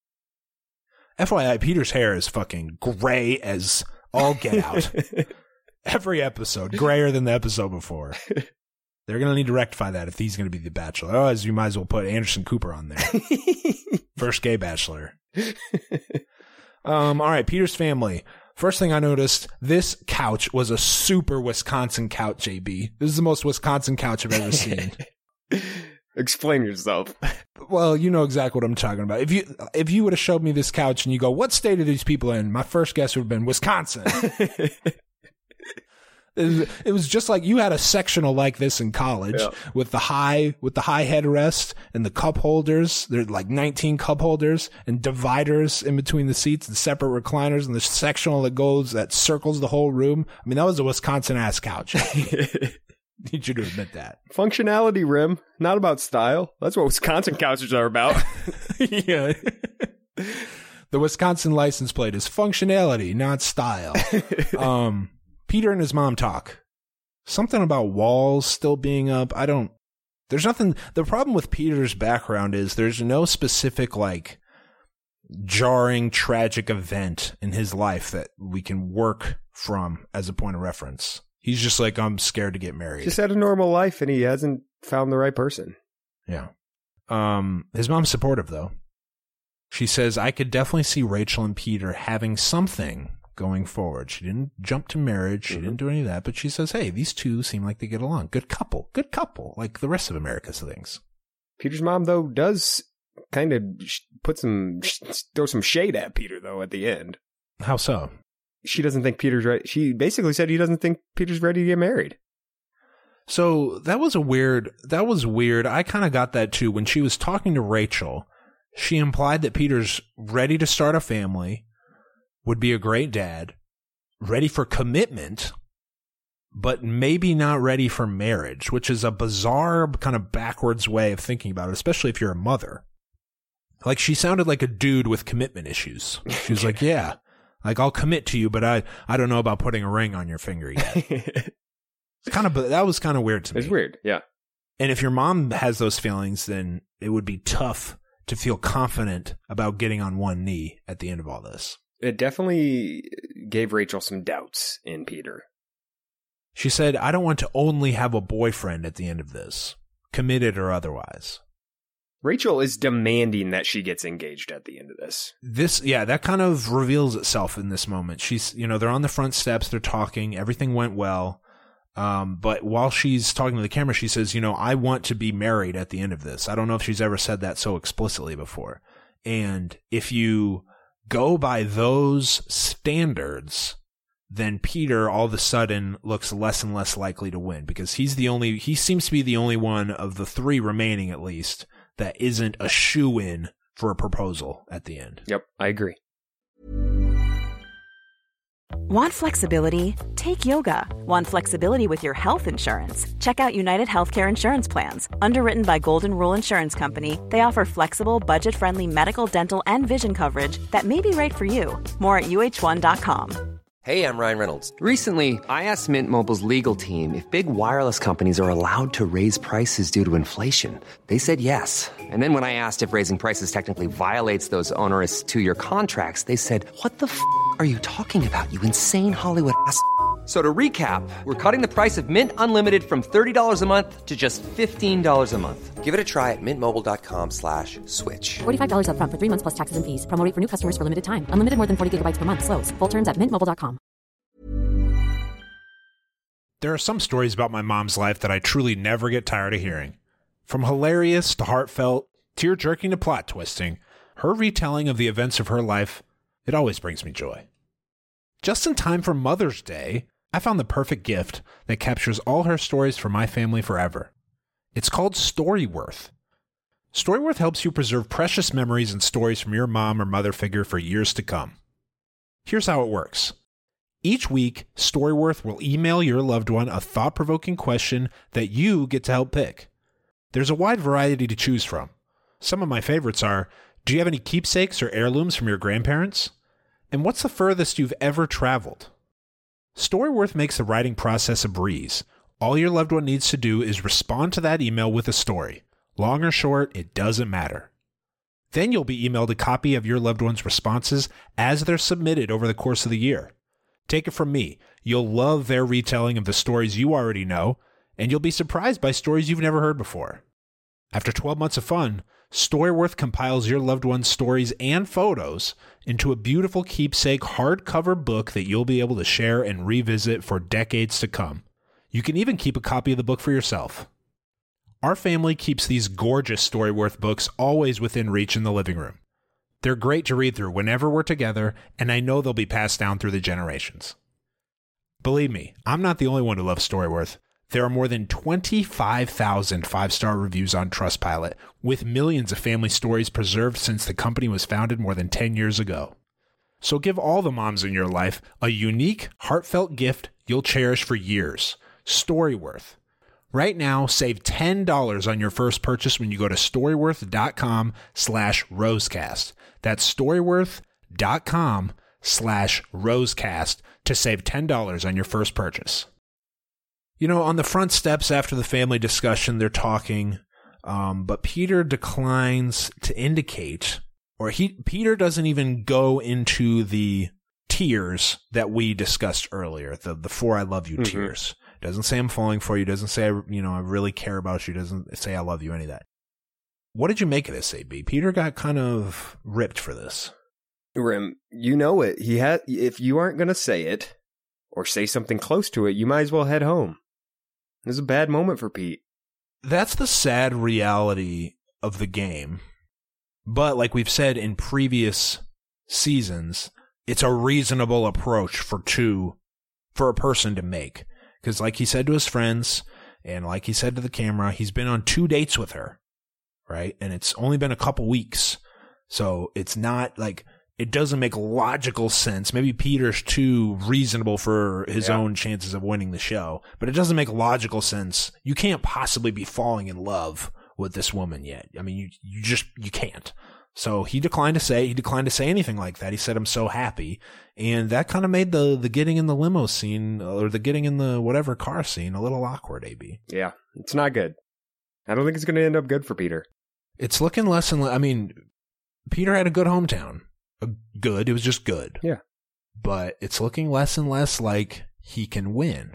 FYI, Peter's hair is fucking gray as all get out. Every episode, grayer than the episode before. They're going to need to rectify that if he's going to be the Bachelor. Otherwise, you might as well put Anderson Cooper on there. First gay Bachelor. All right, Peter's family. First thing I noticed, this couch was a super Wisconsin couch, JB. This is the most Wisconsin couch I've ever seen. Explain yourself. Well, you know exactly what I'm talking about. If you would have showed me this couch and you go, what state are these people in? My first guess would have been Wisconsin. It was just like you had a sectional like this in college with the high headrest and the cup holders. There's 19 cup holders and dividers in between the seats and separate recliners, and the sectional that circles the whole room. I mean, that was a Wisconsin ass couch. Need you to admit that. Functionality, Rim, not about style. That's what Wisconsin couches are about. Yeah. The Wisconsin license plate is functionality, not style. Peter and his mom talk. Something about walls still being up. There's nothing. The problem with Peter's background is there's no specific, jarring, tragic event in his life that we can work from as a point of reference. He's just like, I'm scared to get married. Just had a normal life and he hasn't found the right person. Yeah. His mom's supportive, though. She says, I could definitely see Rachel and Peter having something going forward. She didn't jump to marriage. She didn't do any of that, but she says, hey, these two seem like they get along. Good couple, like the rest of America's things. Peter's mom, though, does kind of throw some shade at Peter, though, at the end. How so? She doesn't think Peter's ready. She basically said he doesn't think Peter's ready to get married. So that was weird. I kind of got that too. When she was talking to Rachel, she implied that Peter's ready to start a family, would be a great dad, ready for commitment, but maybe not ready for marriage, which is a bizarre kind of backwards way of thinking about it, especially if you're a mother. She sounded like a dude with commitment issues. She was like, yeah, I'll commit to you, but I don't know about putting a ring on your finger yet. That was kind of weird to me. It's weird, yeah. And if your mom has those feelings, then it would be tough to feel confident about getting on one knee at the end of all this. It definitely gave Rachel some doubts in Peter. She said, I don't want to only have a boyfriend at the end of this, committed or otherwise. Rachel is demanding that she gets engaged at the end of this. That kind of reveals itself in this moment. She's, they're on the front steps, they're talking, everything went well. But while she's talking to the camera, she says, I want to be married at the end of this. I don't know if she's ever said that so explicitly before. And if you go by those standards, then Peter all of a sudden looks less and less likely to win, because he seems to be the only one of the three remaining, at least, that isn't a shoo-in for a proposal at the end. Yep, I agree. Want flexibility? Take yoga. Want flexibility with your health insurance? Check out United Healthcare Insurance Plans. Underwritten by Golden Rule Insurance Company, they offer flexible, budget-friendly medical, dental, and vision coverage that may be right for you. More at uh1.com. Hey, I'm Ryan Reynolds. Recently, I asked Mint Mobile's legal team if big wireless companies are allowed to raise prices due to inflation. They said yes. And then when I asked if raising prices technically violates those onerous 2-year contracts, they said, "What the f*** are you talking about, you insane Hollywood ass?" So to recap, we're cutting the price of Mint Unlimited from $30 a month to just $15 a month. Give it a try at mintmobile.com/switch. $45 up front for 3 months plus taxes and fees. Promo rate for new customers for limited time. Unlimited more than 40 gigabytes per month. Slows full terms at mintmobile.com. There are some stories about my mom's life that I truly never get tired of hearing. From hilarious to heartfelt, tear-jerking to plot twisting, her retelling of the events of her life, it always brings me joy. Just in time for Mother's Day, I found the perfect gift that captures all her stories for my family forever. It's called Storyworth. Storyworth helps you preserve precious memories and stories from your mom or mother figure for years to come. Here's how it works. Each week, Storyworth will email your loved one a thought-provoking question that you get to help pick. There's a wide variety to choose from. Some of my favorites are, do you have any keepsakes or heirlooms from your grandparents? And what's the furthest you've ever traveled? Storyworth makes the writing process a breeze. All your loved one needs to do is respond to that email with a story. Long or short, it doesn't matter. Then you'll be emailed a copy of your loved one's responses as they're submitted over the course of the year. Take it from me, you'll love their retelling of the stories you already know, and you'll be surprised by stories you've never heard before. After 12 months of fun, Storyworth compiles your loved one's stories and photos into a beautiful keepsake hardcover book that you'll be able to share and revisit for decades to come. You can even keep a copy of the book for yourself. Our family keeps these gorgeous Storyworth books always within reach in the living room. They're great to read through whenever we're together, and I know they'll be passed down through the generations. Believe me, I'm not the only one who loves Storyworth. There are more than 25,000 five-star reviews on Trustpilot, with millions of family stories preserved since the company was founded more than 10 years ago. So give all the moms in your life a unique, heartfelt gift you'll cherish for years. Storyworth. Right now, save $10 on your first purchase when you go to storyworth.com/rosecast. That's storyworth.com/rosecast to save $10 on your first purchase. You know, on the front steps after the family discussion, they're talking, but Peter declines to indicate, or Peter doesn't even go into the tears that we discussed earlier, the "for I love you" tears. Doesn't say I'm falling for you, doesn't say, I really care about you, doesn't say I love you, any of that. What did you make of this, AB? Peter got kind of ripped for this. Rim, you know it. If you aren't going to say it, or say something close to it, you might as well head home. This is a bad moment for Pete. That's the sad reality of the game. But like we've said in previous seasons, it's a reasonable approach for a person to make. Because like he said to his friends, and like he said to the camera, he's been on 2 dates with her, right? And it's only been a couple weeks. So it's not like, it doesn't make logical sense. Maybe Peter's too reasonable for his own chances of winning the show, but it doesn't make logical sense. You can't possibly be falling in love with this woman yet. I mean, you can't. So he declined to say anything like that. He said, "I'm so happy." And that kind of made the getting in the limo scene, or the getting in the whatever car scene, a little awkward, AB. Yeah, it's not good. I don't think it's going to end up good for Peter. It's looking less and less. I mean, Peter had a good hometown. It was just good. Yeah. But it's looking less and less like he can win.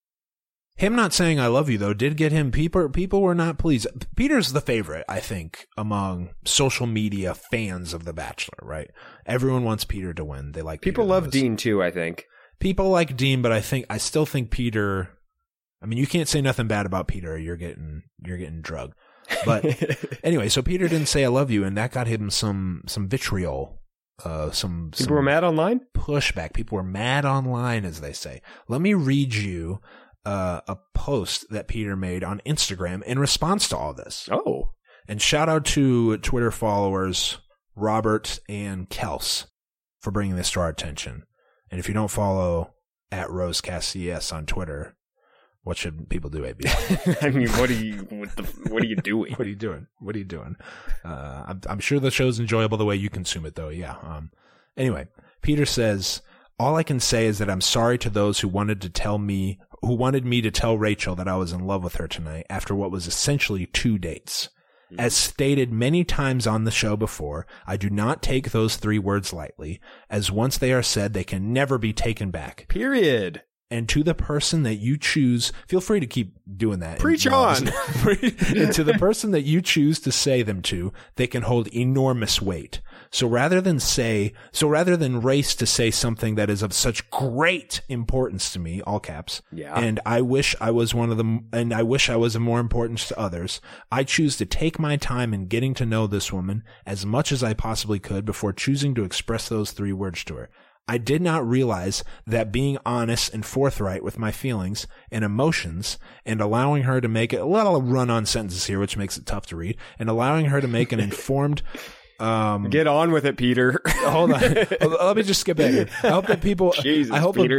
Him not saying "I love you," though, did get him. People were not pleased. Peter's the favorite, I think, among social media fans of The Bachelor, right? Everyone wants Peter to win. They like people Peter love Dean too, I think. People like Dean, but I still think Peter. I mean, you can't say nothing bad about Peter, or you're getting drugged. But anyway, so Peter didn't say "I love you," and that got him some vitriol some people were mad online? Pushback. People were mad online, as they say. Let me read you a post that Peter made on Instagram in response to all this. Oh. And shout out to Twitter followers Robert and Kels for bringing this to our attention. And if you don't follow at RoseCastCS on Twitter, what should people do, AB? I mean, what are you doing? What are you doing? I'm sure the show's enjoyable the way you consume it, though. Yeah. Anyway, Peter says, all I can say is that I'm sorry to those who wanted me to tell Rachel that I was in love with her tonight after what was essentially 2 dates. As stated many times on the show before, I do not take those 3 words lightly, as once they are said, they can never be taken back. Period. And to the person that you choose, feel free to keep doing that. Preach on. And to the person that you choose to say them to, they can hold enormous weight. So rather than race to say something that is of such great importance to me, all caps, and I wish I was of more importance to others, I choose to take my time in getting to know this woman as much as I possibly could before choosing to express those 3 words to her. I did not realize that being honest and forthright with my feelings and emotions and allowing her to make a little run-on sentences here, which makes it tough to read, and allowing her to make an informed... Get on with it, Peter. Hold on. Let me just skip ahead. I hope that people... Peter.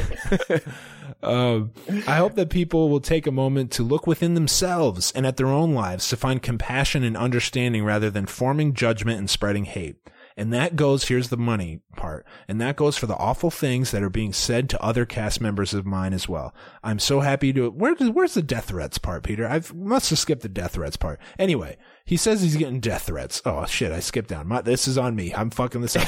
I hope that people will take a moment to look within themselves and at their own lives to find compassion and understanding rather than forming judgment and spreading hate. And that goes, here's the money part, and that goes for the awful things that are being said to other cast members of mine as well. I'm so happy to, where's the death threats part, Peter? I must have skipped the death threats part. Anyway, he says he's getting death threats. Oh shit, I skipped down. This is on me. I'm fucking this up,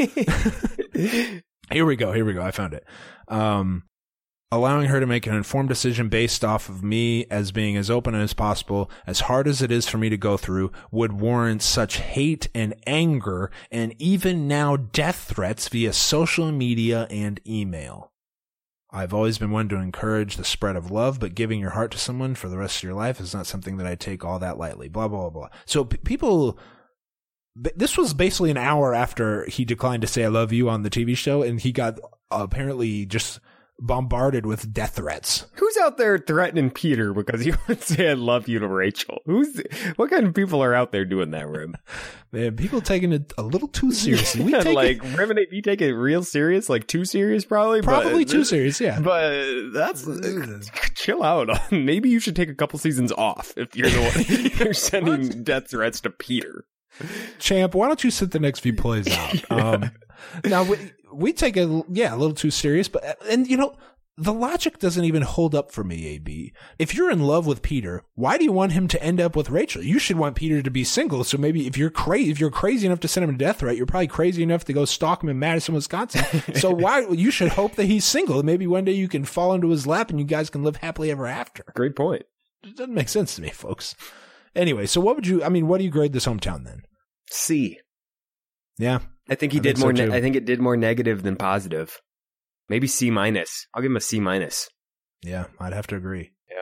people. Here we go. I found it. Allowing her to make an informed decision based off of me as being as open as possible, as hard as it is for me to go through, would warrant such hate and anger and even now death threats via social media and email. I've always been one to encourage the spread of love, but giving your heart to someone for the rest of your life is not something that I take all that lightly. Blah, blah, blah. So people... This was basically an hour after he declined to say I love you on the TV show, and he got apparently just... bombarded with death threats. Who's out there threatening Peter because he wants to say I love you to Rachel? What kind of people are out there doing that, Rim? Man, people taking it a little too seriously. We take it real serious, like too serious, probably. Too serious, yeah. But that's chill out. Maybe you should take a couple seasons off if you're the one you're sending death threats to Peter. Champ, why don't you sit the next few plays out? Now we take it, a little too serious, and the logic doesn't even hold up for me, AB. If you're in love with Peter, why do you want him to end up with Rachel? You should want Peter to be single. So maybe if you're crazy enough to send him a death threat, you're probably crazy enough to go stalk him in Madison, Wisconsin. So you should hope that he's single. Maybe one day you can fall into his lap and you guys can live happily ever after. Great point. It doesn't make sense to me, folks. Anyway, so what do you grade this hometown then? C. Yeah. I think he did more. I think it did more negative than positive. Maybe C-. I'll give him a C-. Yeah, I'd have to agree. Yeah.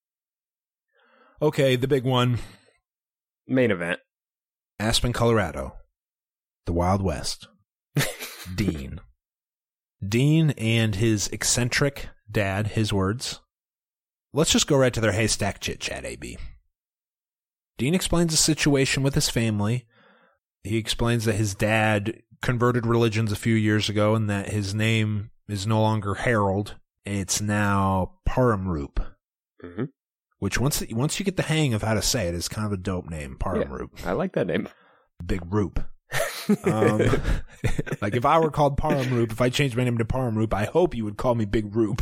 Okay, the big one. Main event. Aspen, Colorado. The Wild West. Dean. Dean and his eccentric dad, his words. Let's just go right to their haystack chit-chat, AB. Dean explains the situation with his family. He explains that his dad converted religions a few years ago and that his name is no longer Harold. It's now Paramrup. Mm-hmm. Which once you get the hang of how to say it, is kind of a dope name, Paramrup. Yeah, I like that name. Big Roop. Like if I were called Paramrup, if I changed my name to Paramrup, I hope you would call me Big Roop.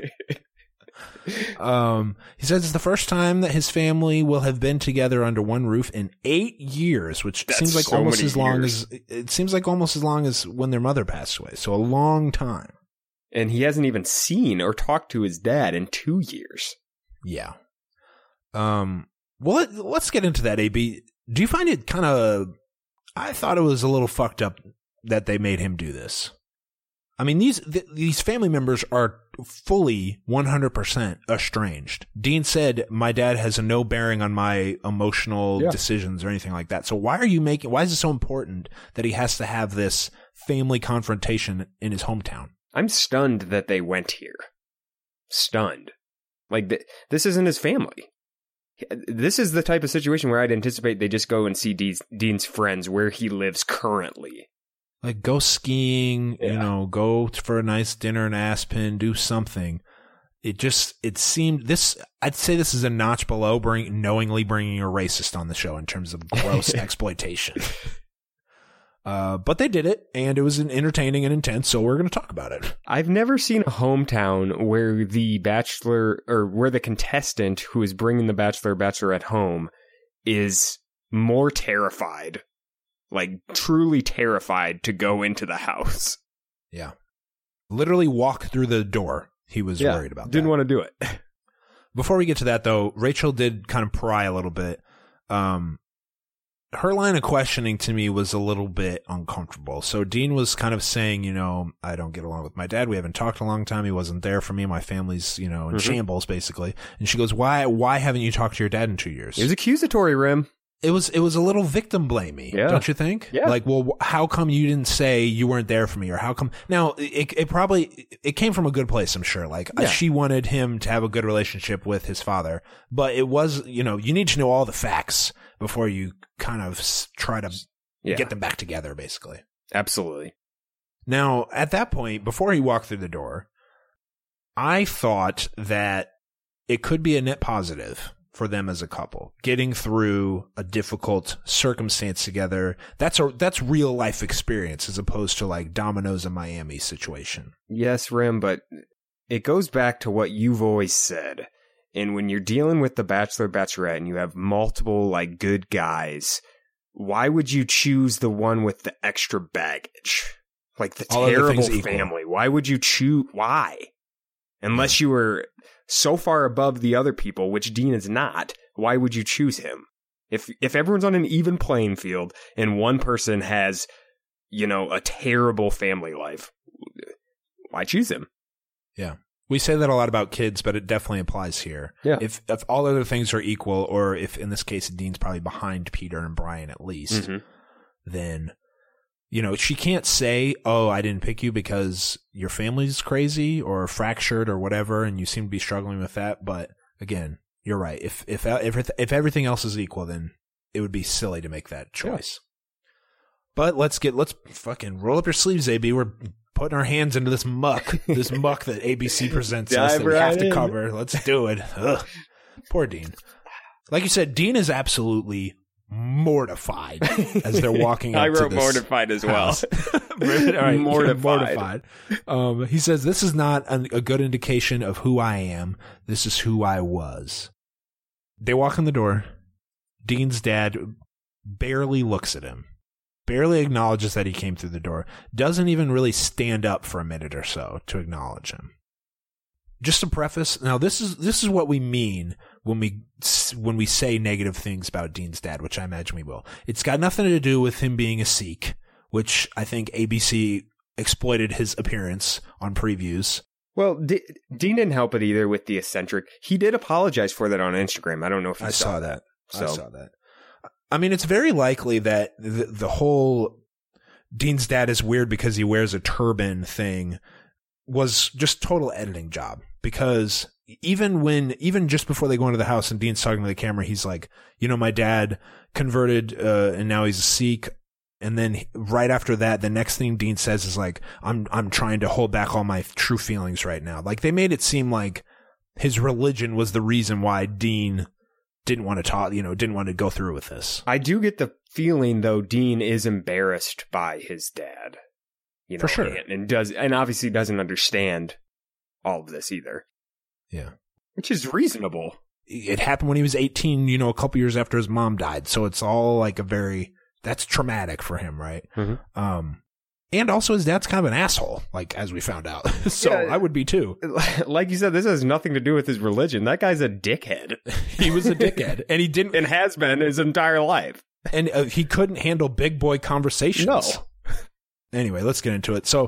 He says it's the first time that his family will have been together under one roof in 8 years, which seems like almost as long as when their mother passed away. So a long time. And he hasn't even seen or talked to his dad in 2 years. Yeah. Well, let's get into that, AB. Do you find it kind of... I thought it was a little fucked up that they made him do this. I mean, these family members are fully 100% estranged. Dean said, my dad has no bearing on my emotional decisions or anything like that. So why is it so important that he has to have this family confrontation in his hometown? I'm stunned that they went here. Stunned. Like, this isn't his family. This is the type of situation where I'd anticipate they just go and see Dean's friends where he lives currently. Like, go skiing, go for a nice dinner in Aspen, do something. It seemed I'd say this is a notch below knowingly bringing a racist on the show in terms of gross exploitation. But they did it, and it was entertaining and intense, so we're going to talk about it. I've never seen a hometown where the bachelor, or where the contestant who is bringing the bachelorette home is more terrified. Like, truly terrified to go into the house. Yeah. Literally walk through the door. He was worried about that. Didn't want to do it. Before we get to that, though, Rachel did kind of pry a little bit. Her line of questioning to me was a little bit uncomfortable. So Dean was kind of saying, I don't get along with my dad. We haven't talked a long time. He wasn't there for me. My family's, in shambles, basically. And she goes, why haven't you talked to your dad in 2 years? It was accusatory, Rim. It was a little victim blamey, don't you think? Yeah. Like, well, how come you didn't say you weren't there for me, or how come? Now, it came from a good place, I'm sure. Like, she wanted him to have a good relationship with his father, but it was, you need to know all the facts before you kind of try to get them back together, basically. Absolutely. Now, at that point, before he walked through the door, I thought that it could be a net positive for them as a couple, getting through a difficult circumstance together. That's real life experience as opposed to like Domino's in Miami situation. Yes, Rim, but it goes back to what you've always said. And when you're dealing with the bachelor, bachelorette, and you have multiple like good guys, why would you choose the one with the extra baggage? Like the terrible family. Why would you choose? Why? Unless you were so far above the other people, which Dean is not, why would you choose him? If everyone's on an even playing field and one person has, a terrible family life, why choose him? Yeah. We say that a lot about kids, but it definitely applies here. Yeah. If all other things are equal, or if in this case Dean's probably behind Peter and Brian at least, then she can't say, "Oh, I didn't pick you because your family's crazy or fractured or whatever, and you seem to be struggling with that." But again, you're right. If everything else is equal, then it would be silly to make that choice. Yeah. But let's fucking roll up your sleeves, AB. We're putting our hands into this muck that ABC presents us that we have to cover. Let's do it. Ugh. Poor Dean. Like you said, Dean is absolutely mortified as they're walking up I to wrote this mortified as well. All right, mortified. He says, this is not a good indication of who I am. This is who I was. They walk in the door. Dean's dad barely looks at him, barely acknowledges that he came through the door, doesn't even really stand up for a minute or so to acknowledge him. Just to preface, now this is what we mean when we say negative things about Dean's dad, which I imagine we will. It's got nothing to do with him being a Sikh, which I think ABC exploited his appearance on previews. Well, Dean didn't help it either with the eccentric. He did apologize for that on Instagram. I don't know if you saw that. I saw that. I mean, it's very likely that the whole Dean's dad is weird because he wears a turban thing was just total editing job, because even just before they go into the house and Dean's talking to the camera, he's like, my dad converted and now he's a Sikh. And then right after that, the next thing Dean says is like, I'm trying to hold back all my true feelings right now. Like, they made it seem like his religion was the reason why Dean didn't want to talk, didn't want to go through with this. I do get the feeling, though, Dean is embarrassed by his dad. For sure. And obviously doesn't understand all of this either. Yeah. Which is reasonable. It happened when he was 18, a couple years after his mom died. So it's all like that's traumatic for him, right? Mm-hmm. And also his dad's kind of an asshole, like, as we found out. So I would be too. Like you said, this has nothing to do with his religion. That guy's a dickhead. He was a dickhead. And he didn't. And has been his entire life. And he couldn't handle big boy conversations. No. Anyway, let's get into it. So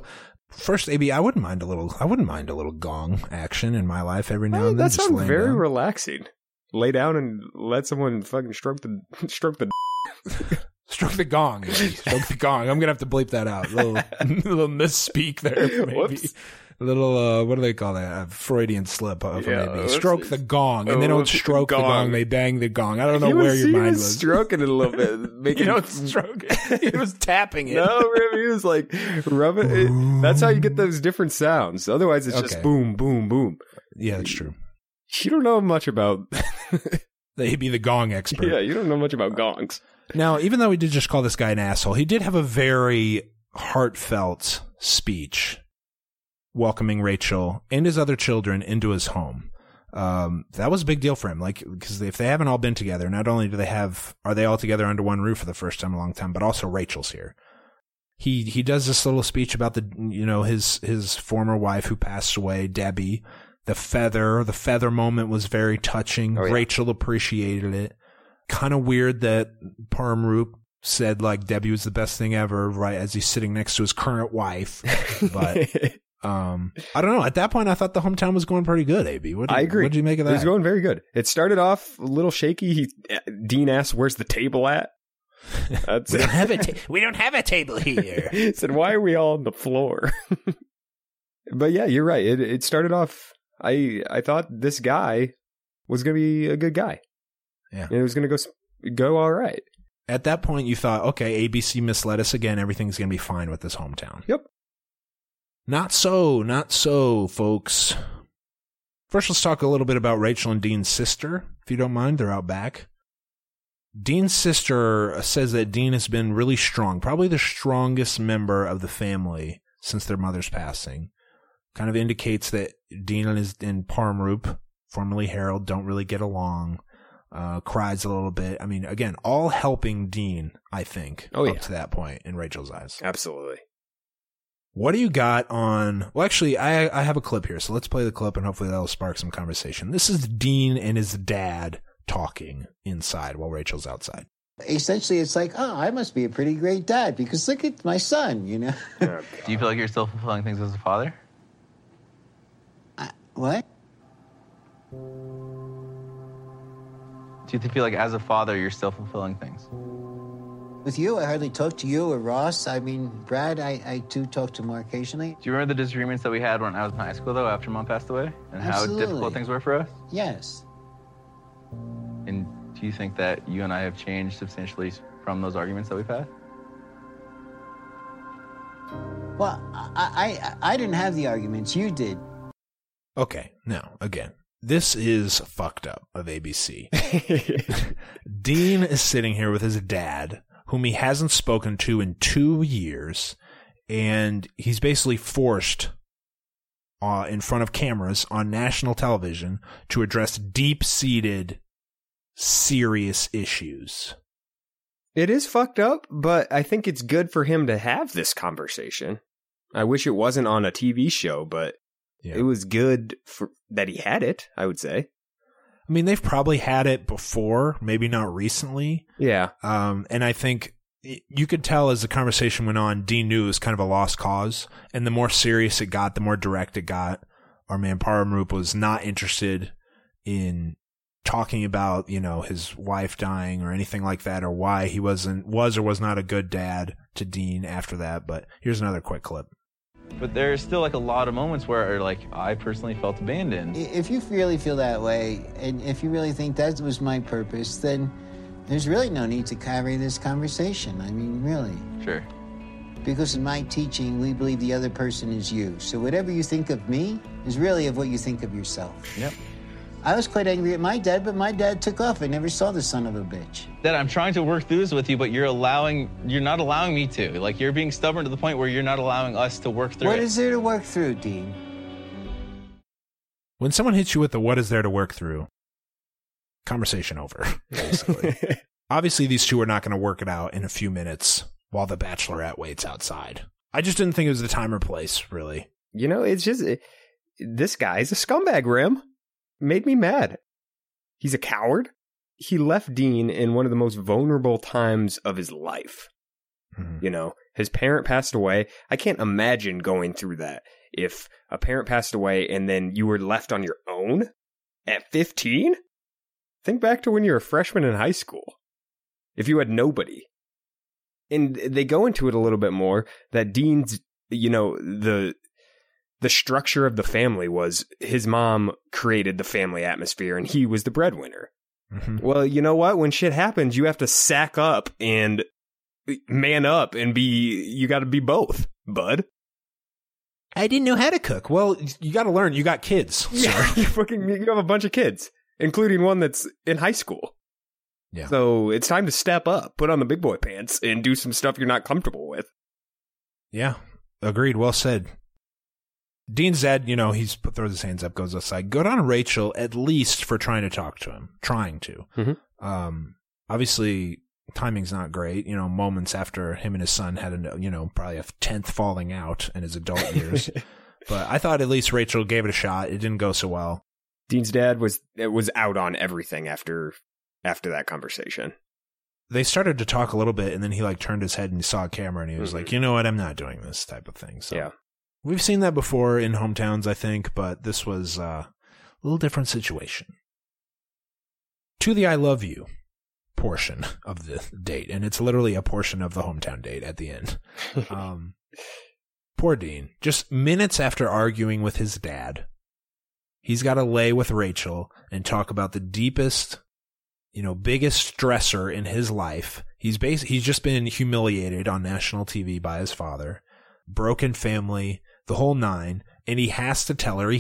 First, AB, I wouldn't mind a little gong action in my life every now and then. That sounds very relaxing. Lay down and let someone fucking stroke the stroke the gong. Maybe. Stroke the gong. I'm gonna have to bleep that out. A little misspeak there. Maybe. Whoops. A little, what do they call that? A Freudian slip. Maybe. Stroke the gong. And they don't stroke the gong. They bang the gong. I don't know where your mind was. Stroking it a little bit. Making stroke it. He was tapping it. No, he was like rubbing it. That's how you get those different sounds. Otherwise, it's just boom, boom, boom. Yeah, that's true. You don't know much about... They'd be the gong expert. Yeah, you don't know much about gongs. Now, even though we did just call this guy an asshole, he did have a very heartfelt speech welcoming Rachel and his other children into his home. That was a big deal for him, like, because if they haven't all been together, not only are they all together under one roof for the first time in a long time, but also Rachel's here. He does this little speech about his former wife who passed away, Debbie. The feather moment was very touching. Oh, yeah. Rachel appreciated it. Kind of weird that Parmrup said like Debbie was the best thing ever, right, as he's sitting next to his current wife. But I don't know. At that point, I thought the hometown was going pretty good, AB. I agree. What did you make of that? It was going very good. It started off a little shaky. Dean asked, "Where's the table at?" We don't have a table here. He said, "Why are we all on the floor?" But yeah, you're right. It started off. I thought this guy was going to be a good guy. Yeah, and it was going to go all right. At that point, you thought, okay, ABC misled us again. Everything's going to be fine with this hometown. Yep. Not so, folks. First, let's talk a little bit about Rachel and Dean's sister, if you don't mind. They're out back. Dean's sister says that Dean has been really strong, probably the strongest member of the family since their mother's passing. Kind of indicates that Dean and Parmrup, formerly Harold, don't really get along. Cries a little bit. I mean, again, all helping Dean, I think, up to that point in Rachel's eyes. Absolutely. What do you got on... Well, actually, I have a clip here, so let's play the clip and hopefully that'll spark some conversation. This is Dean and his dad talking inside while Rachel's outside. Essentially, it's like, oh, I must be a pretty great dad because look at my son, you know? Do you feel like you're still fulfilling things as a father? What? Do you feel like as a father, you're still fulfilling things? With you, I hardly talk to you or Ross. I mean, Brad, I do talk to more occasionally. Do you remember the disagreements that we had when I was in high school, though, after Mom passed away? And Absolutely. How difficult things were for us? Yes. And do you think that you and I have changed substantially from those arguments that we've had? Well, I didn't have the arguments. You did. Okay, now, again, this is fucked up of ABC. Dean is sitting here with his dad, whom he hasn't spoken to in 2 years, and he's basically forced in front of cameras on national television to address deep-seated, serious issues. It is fucked up, but I think it's good for him to have this conversation. I wish it wasn't on a TV show, but it was good that he had it, I would say. I mean, they've probably had it before, maybe not recently. Yeah. And I think you could tell as the conversation went on, Dean knew it was kind of a lost cause. And the more serious it got, the more direct it got. Our man Parmrup was not interested in talking about, his wife dying or anything like that, or why he was or was not a good dad to Dean after that. But here's another quick clip. But there's still a lot of moments where I personally felt abandoned. If you really feel that way, and if you really think that was my purpose, then there's really no need to carry this conversation. I mean, really. Sure. Because in my teaching, we believe the other person is you. So whatever you think of me is really of what you think of yourself. Yep. I was quite angry at my dad, but my dad took off. I never saw the son of a bitch. Dad, I'm trying to work through this with you, but you're not allowing me to. You're being stubborn to the point where you're not allowing us to work through it. What is there to work through, Dean? When someone hits you with the what is there to work through, conversation over, basically. Obviously, these two are not going to work it out in a few minutes while the Bachelorette waits outside. I just didn't think it was the time or place, really. It's just, this guy's a scumbag, Rim. Made me mad. He's a coward. He left Dean in one of the most vulnerable times of his life. You know, his parent passed away. I can't imagine going through that. If a parent passed away and then you were left on your own at 15? Think back to when you were a freshman in high school. If you had nobody. And they go into it a little bit more that Dean's, you know, the structure of the family was his mom created the family atmosphere and he was the breadwinner. Well, you know what? When shit happens, you have to sack up and man up and you got to be both, bud. I didn't know how to cook. Well, you got to learn. You got kids. Yeah, you have a bunch of kids, including one that's in high school. Yeah. So it's time to step up, put on the big boy pants, and do some stuff you're not comfortable with. Yeah, agreed. Well said. Dean's dad, you know, throws his hands up, goes outside. Good on Rachel, at least for trying to talk to him. Trying to. Obviously, timing's not great. You know, moments after him and his son had probably a 10th falling out in his adult years. But I thought at least Rachel gave it a shot. It didn't go so well. Dean's dad was out on everything after that conversation. They started to talk a little bit, and then he turned his head and he saw a camera, and he was like, you know what, I'm not doing this type of thing. So yeah. We've seen that before in hometowns, I think, but this was a little different situation. To the I love you portion of the date, and it's literally a portion of the hometown date at the end. Poor Dean. Just minutes after arguing with his dad, he's got to lay with Rachel and talk about the deepest, biggest stressor in his life. He's just been humiliated on national TV by his father, broken family, the whole nine, and he has to tell her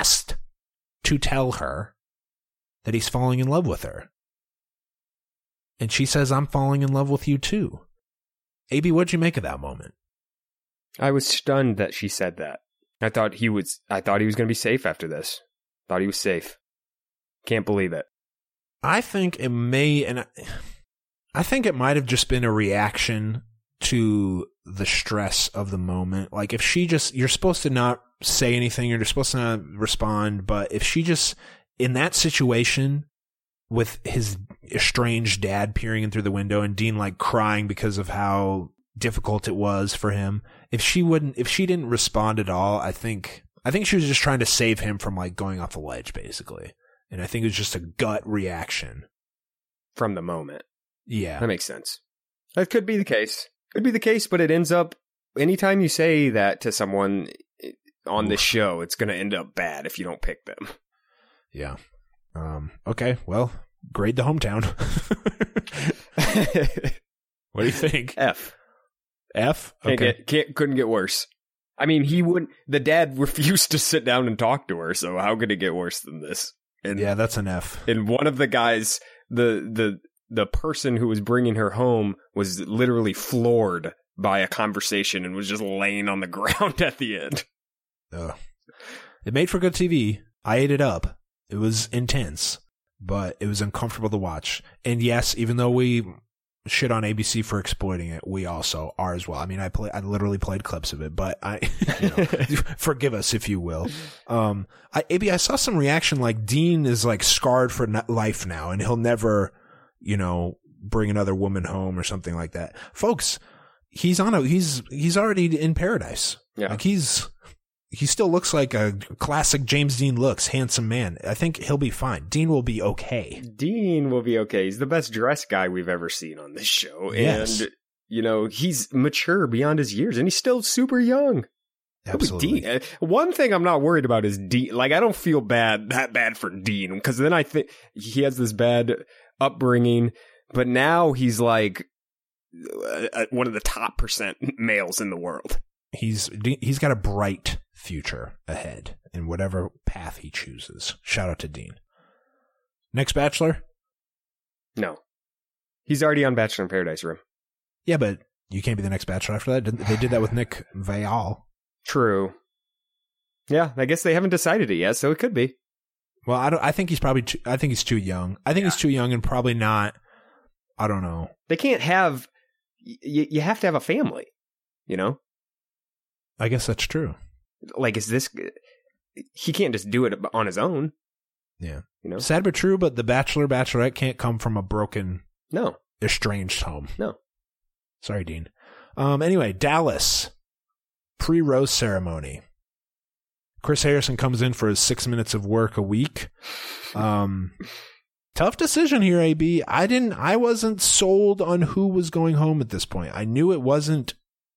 that he's falling in love with her. And she says, I'm falling in love with you too. AB, what'd you make of that moment? I was stunned that she said that. I thought he was going to be safe after this. Thought he was safe. Can't believe it. I think it might have just been a reaction to the stress of the moment. Like if you're supposed to not say anything, you're supposed to not respond, but if she just, in that situation with his estranged dad peering in through the window and Dean crying because of how difficult it was for him, if she didn't respond at all, I think she was just trying to save him from going off the ledge, basically. And I think it was just a gut reaction from the moment. Yeah. That makes sense. That could be the case. But it ends up, anytime you say that to someone on this show, it's going to end up bad if you don't pick them. Yeah. Okay, well, grade the hometown. What do you think? F? Okay. Couldn't get worse. I mean, the dad refused to sit down and talk to her, so how could it get worse than this? And, yeah, that's an F. And one of the guys, the person who was bringing her home was literally floored by a conversation and was just laying on the ground at the end. It made for good TV. I ate it up. It was intense, but it was uncomfortable to watch. And yes, even though we shit on ABC for exploiting it, we also are as well. I mean, I literally played clips of it, but forgive us if you will. I saw some reaction Dean is scarred for life now, and he'll never, bring another woman home or something like that. Folks, he's already in paradise. Yeah. He still looks like a classic James Dean looks, handsome man. I think he'll be fine. Dean will be okay. He's the best dressed guy we've ever seen on this show. Yes. And, he's mature beyond his years, and he's still super young. Absolutely. Dean. One thing I'm not worried about is Dean. I don't feel that bad for Dean, because then I think he has this bad upbringing, but now he's one of the top % males in the world. He's got a bright future ahead in whatever path he chooses. Shout out to Dean. Next Bachelor? No. He's already on Bachelor in Paradise Room. Yeah, but you can't be the next Bachelor after that. They did that with Nick Viall. True. Yeah, I guess they haven't decided it yet, so it could be. Well, I think he's probably I think he's too young. I think he's too young and probably not. I don't know. They can't have. You have to have a family, I guess that's true. Is this? He can't just do it on his own. Yeah. Sad but true, but the Bachelor, Bachelorette can't come from a broken, estranged home. No. Sorry, Dean. Anyway, Dallas, pre-rose ceremony. Chris Harrison comes in for his 6 minutes of work a week. Tough decision here, AB. I wasn't sold on who was going home at this point. I knew it wasn't,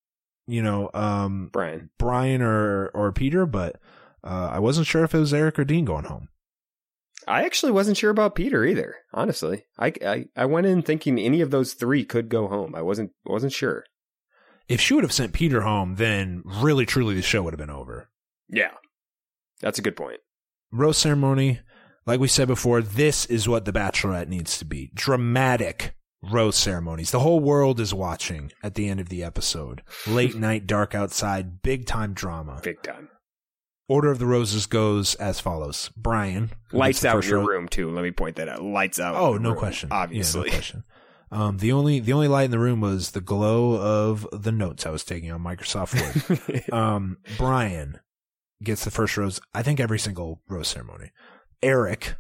Brian or Peter, but I wasn't sure if it was Eric or Dean going home. I actually wasn't sure about Peter either, honestly. I went in thinking any of those three could go home. I wasn't sure. If she would have sent Peter home, then really, truly, the show would have been over. Yeah. That's a good point. Rose ceremony, like we said before, this is what The Bachelorette needs to be. Dramatic rose ceremonies. The whole world is watching at the end of the episode. Late night, dark outside, big time drama. Big time. Order of the roses goes as follows. Brian. Lights out your room, too. Let me point that out. Lights out. Oh, no question. Obviously. Yeah, no question. The only light in the room was the glow of the notes I was taking on Microsoft Word. Brian gets the first rose, I think every single rose ceremony. Eric.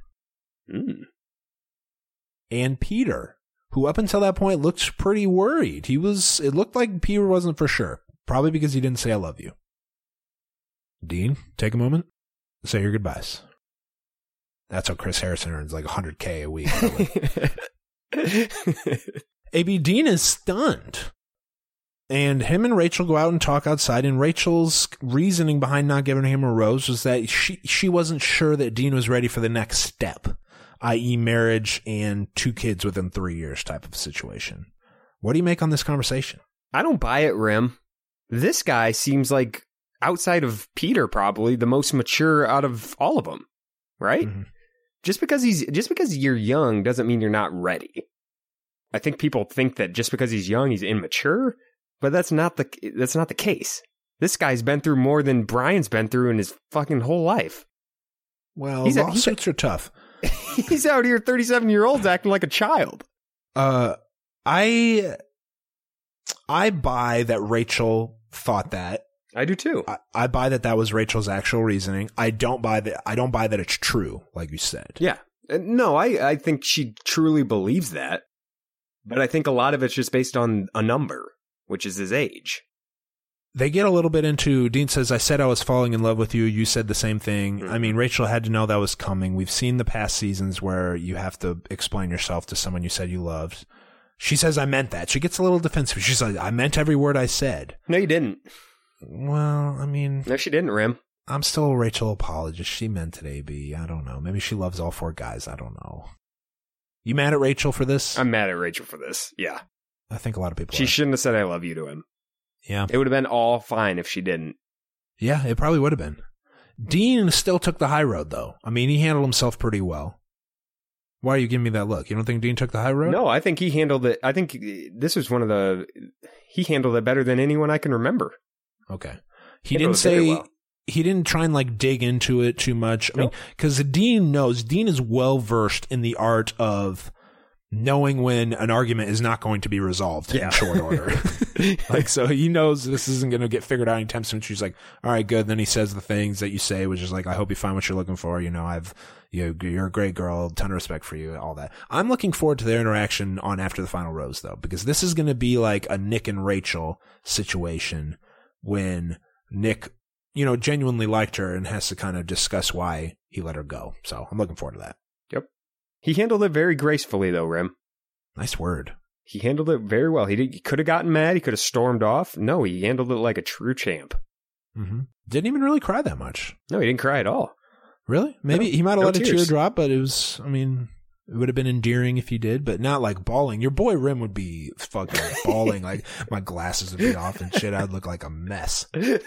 And Peter, who up until that point looked pretty worried. It looked like Peter wasn't for sure. Probably because he didn't say I love you. Dean, take a moment. Say your goodbyes. That's how Chris Harrison earns like $100K a week. AB, Dean is stunned. And him and Rachel go out and talk outside, and Rachel's reasoning behind not giving him a rose was that she wasn't sure that Dean was ready for the next step, i.e. marriage and 2 kids within 3 years type of situation. What do you make on this conversation? I don't buy it, Rim. This guy seems like, outside of Peter, probably the most mature out of all of them, right? Mm-hmm. Just because you're young doesn't mean you're not ready. I think people think that just because he's young, he's immature. But that's not the case. This guy's been through more than Brian's been through in his fucking whole life. Well, lawsuits are tough. He's out here, 37-year-olds acting like a child. I buy that Rachel thought that. I do too. I buy that was Rachel's actual reasoning. I don't buy that it's true, like you said. Yeah. No, I think she truly believes that. But I think a lot of it's just based on a number, which is his age. They get a little bit into, Dean says, I said I was falling in love with you. You said the same thing. Mm-hmm. I mean, Rachel had to know that was coming. We've seen the past seasons where you have to explain yourself to someone you said you loved. She says, I meant that. She gets a little defensive. She's like, I meant every word I said. No, you didn't. Well, I mean. No, she didn't, Rim. I'm still a Rachel apologist. She meant it, AB. I don't know. Maybe she loves all 4 guys. I don't know. You mad at Rachel for this? I'm mad at Rachel for this. Yeah. I think a lot of people She shouldn't have said I love you to him. Yeah. It would have been all fine if she didn't. Yeah, it probably would have been. Dean still took the high road, though. I mean, he handled himself pretty well. Why are you giving me that look? You don't think Dean took the high road? No, I think he handled it. I think this was he handled it better than anyone I can remember. Okay. He didn't try and like dig into it too much. I mean, because Dean is well versed in the art of knowing when an argument is not going to be resolved in short order. So he knows this isn't going to get figured out anytime soon. She's like, all right, good. Then he says the things that you say, which is like, I hope you find what you're looking for. You're a great girl, ton of respect for you, all that. I'm looking forward to their interaction on After the Final Rose, though, because this is going to be like a Nick and Rachel situation when Nick, genuinely liked her and has to kind of discuss why he let her go. So I'm looking forward to that. Yep. He handled it very gracefully, though, Rim. Nice word. He handled it very well. He could have gotten mad. He could have stormed off. No, he handled it like a true champ. Mm-hmm. Didn't even really cry that much. No, he didn't cry at all. Really? Maybe he might have let a tear drop, but it would have been endearing if he did, but not like bawling. Your boy Rim would be fucking bawling. Like my glasses would be off and shit. I'd look like a mess.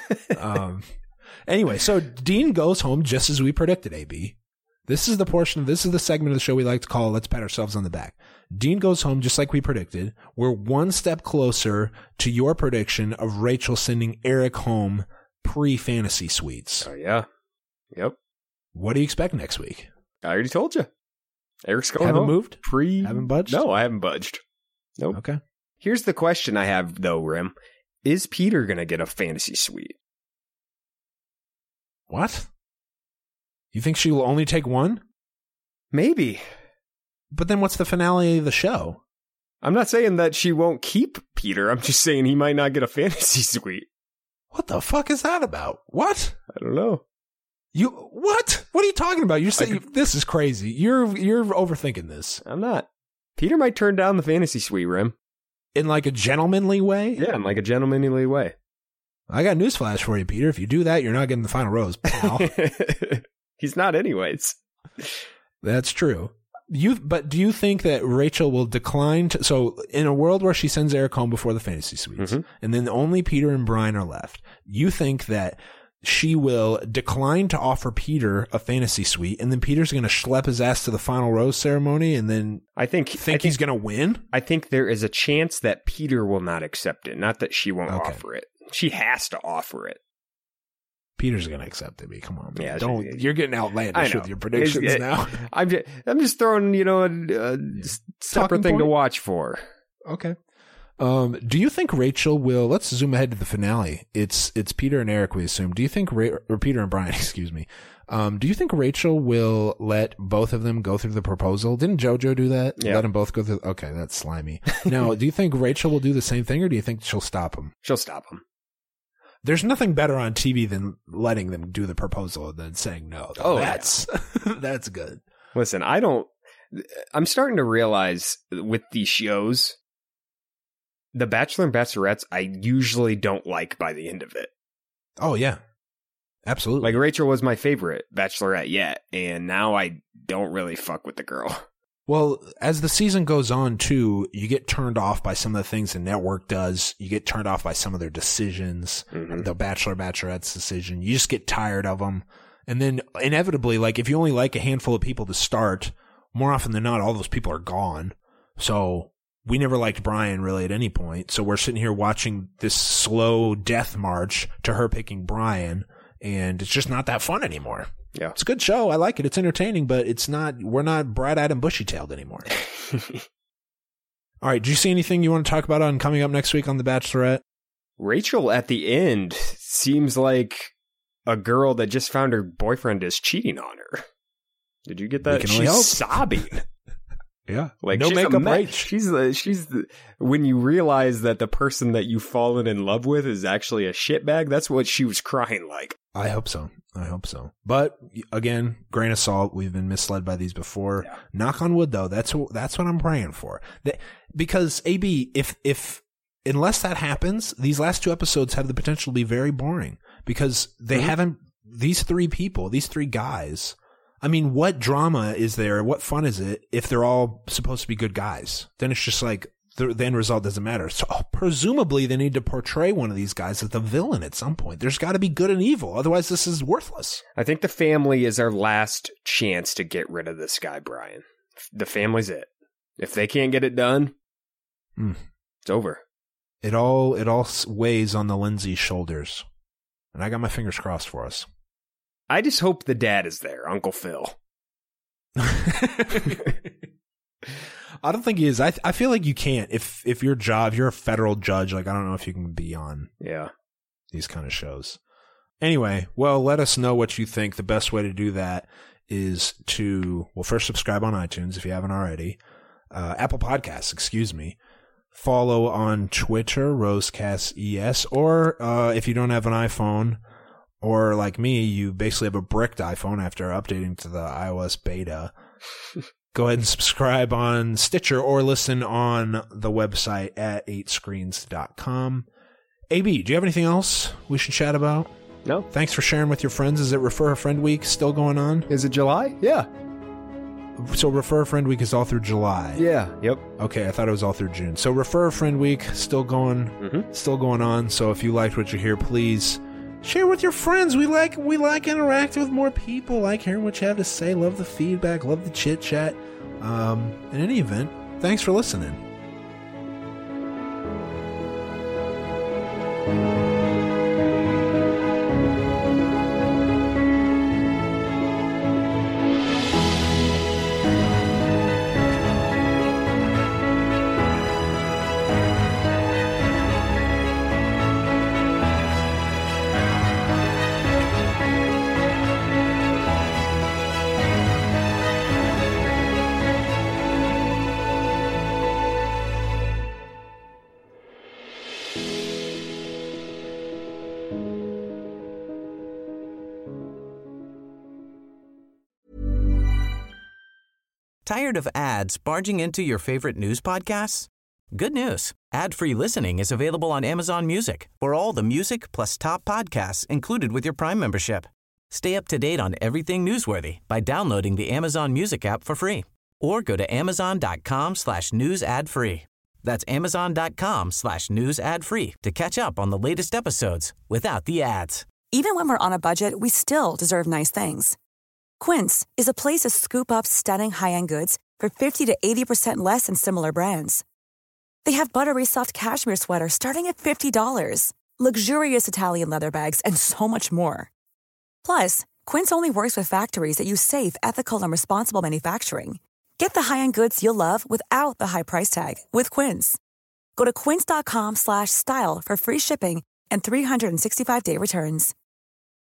Anyway, so Dean goes home just as we predicted, AB. This is the segment of the show we like to call Let's Pat Ourselves on the Back. Dean goes home just like we predicted. We're one step closer to your prediction of Rachel sending Eric home pre-fantasy suites. Oh, yeah. Yep. What do you expect next week? I already told you. Eric's going Haven't home. Moved? Haven't budged? No, I haven't budged. Nope. Okay. Here's the question I have, though, Rim. Is Peter going to get a fantasy suite? What? You think she will only take one? Maybe. But then what's the finale of the show? I'm not saying that she won't keep Peter. I'm just saying he might not get a fantasy suite. What the fuck is that about? What? I don't know. What? What are you talking about? You're saying this is crazy. You're overthinking this. I'm not. Peter might turn down the fantasy suite, Rim. In like a gentlemanly way? Yeah, in like a gentlemanly way. I got newsflash for you, Peter. If you do that, you're not getting the final rose, pal. He's not anyways. That's true. But do you think that Rachel will decline to, so in a world where she sends Eric home before the fantasy suites, and then only Peter and Brian are left, you think that she will decline to offer Peter a fantasy suite, and then Peter's going to schlep his ass to the final rose ceremony, and then I think he's going to win? I think there is a chance that Peter will not accept it, not that she won't offer it. She has to offer it. Peter's going to accept it. Come on, man. Yeah, you're getting outlandish with your predictions now. I'm just throwing, a separate thing to watch for. Okay. Do you think Rachel will, let's zoom ahead to the finale. It's Peter and Eric, we assume. Do you think, or Peter and Brian, excuse me. Do you think Rachel will let both of them go through the proposal? Didn't JoJo do that? Yeah. Let them both go through. Okay, that's slimy. Now, do you think Rachel will do the same thing, or do you think she'll stop him? She'll stop him. There's nothing better on TV than letting them do the proposal and then saying no. That's good. Listen, I'm starting to realize with these shows, The Bachelor and Bachelorettes, I usually don't like by the end of it. Oh, yeah. Absolutely. Like, Rachel was my favorite Bachelorette yet, and now I don't really fuck with the girl. Well, as the season goes on, too, you get turned off by some of the things the network does. You get turned off by some of their decisions, the Bachelor, Bachelorette's decision. You just get tired of them. And then, inevitably, like, if you only like a handful of people to start, more often than not, all those people are gone. So we never liked Brian, really, at any point. So we're sitting here watching this slow death march to her picking Brian, and it's just not that fun anymore. Yeah. It's a good show. I like it. It's entertaining, but we're not bright-eyed and bushy-tailed anymore. All right. Do you see anything you want to talk about on coming up next week on The Bachelorette? Rachel at the end seems like a girl that just found her boyfriend is cheating on her. Did you get that? She's sobbing. Yeah. Like, no makeup, right? She's when you realize that the person that you've fallen in love with is actually a shitbag, that's what she was crying like. I hope so. But again, grain of salt. We've been misled by these before. Yeah. Knock on wood, though. That's what I'm praying for. Because AB, if unless that happens, these last two episodes have the potential to be very boring because they haven't. These three people, these three guys. I mean, what drama is there? What fun is it if they're all supposed to be good guys? Then it's just like the end result doesn't matter. So presumably they need to portray one of these guys as the villain at some point. There's got to be good and evil. Otherwise, this is worthless. I think the family is our last chance to get rid of this guy, Brian. The family's it. If they can't get it done, it's over. It all weighs on the Lindsay shoulders. And I got my fingers crossed for us. I just hope the dad is there, Uncle Phil. I don't think he is. I feel like you can't. If you're a federal judge, like I don't know if you can be on these kind of shows. Anyway, well, let us know what you think. The best way to do that is to, first subscribe on iTunes if you haven't already. Apple Podcasts, excuse me. Follow on Twitter, RoseCastES, or if you don't have an iPhone, or like me, you basically have a bricked iPhone after updating to the iOS beta. Go ahead and subscribe on Stitcher or listen on the website at 8screens.com. AB, do you have anything else we should chat about? No. Thanks for sharing with your friends. Is it Refer a Friend Week still going on? Is it July? Yeah. So Refer a Friend Week is all through July. Yeah. Yep. Okay, I thought it was all through June. So Refer a Friend Week still going on. So if you liked what you hear, please share with your friends. We like interacting with more people. Like hearing what you have to say. Love the feedback. Love the chit chat. In any event, thanks for listening. Tired of ads barging into your favorite news podcasts? Good news. Ad-free listening is available on Amazon Music for all the music plus top podcasts included with your Prime membership. Stay up to date on everything newsworthy by downloading the Amazon Music app for free or go to amazon.com/news ad free. That's amazon.com/news ad free to catch up on the latest episodes without the ads. Even when we're on a budget, we still deserve nice things. Quince is a place to scoop up stunning high-end goods for 50 to 80% less than similar brands. They have buttery soft cashmere sweaters starting at $50, luxurious Italian leather bags, and so much more. Plus, Quince only works with factories that use safe, ethical, and responsible manufacturing. Get the high-end goods you'll love without the high price tag with Quince. Go to quince.com/style for free shipping and 365-day returns.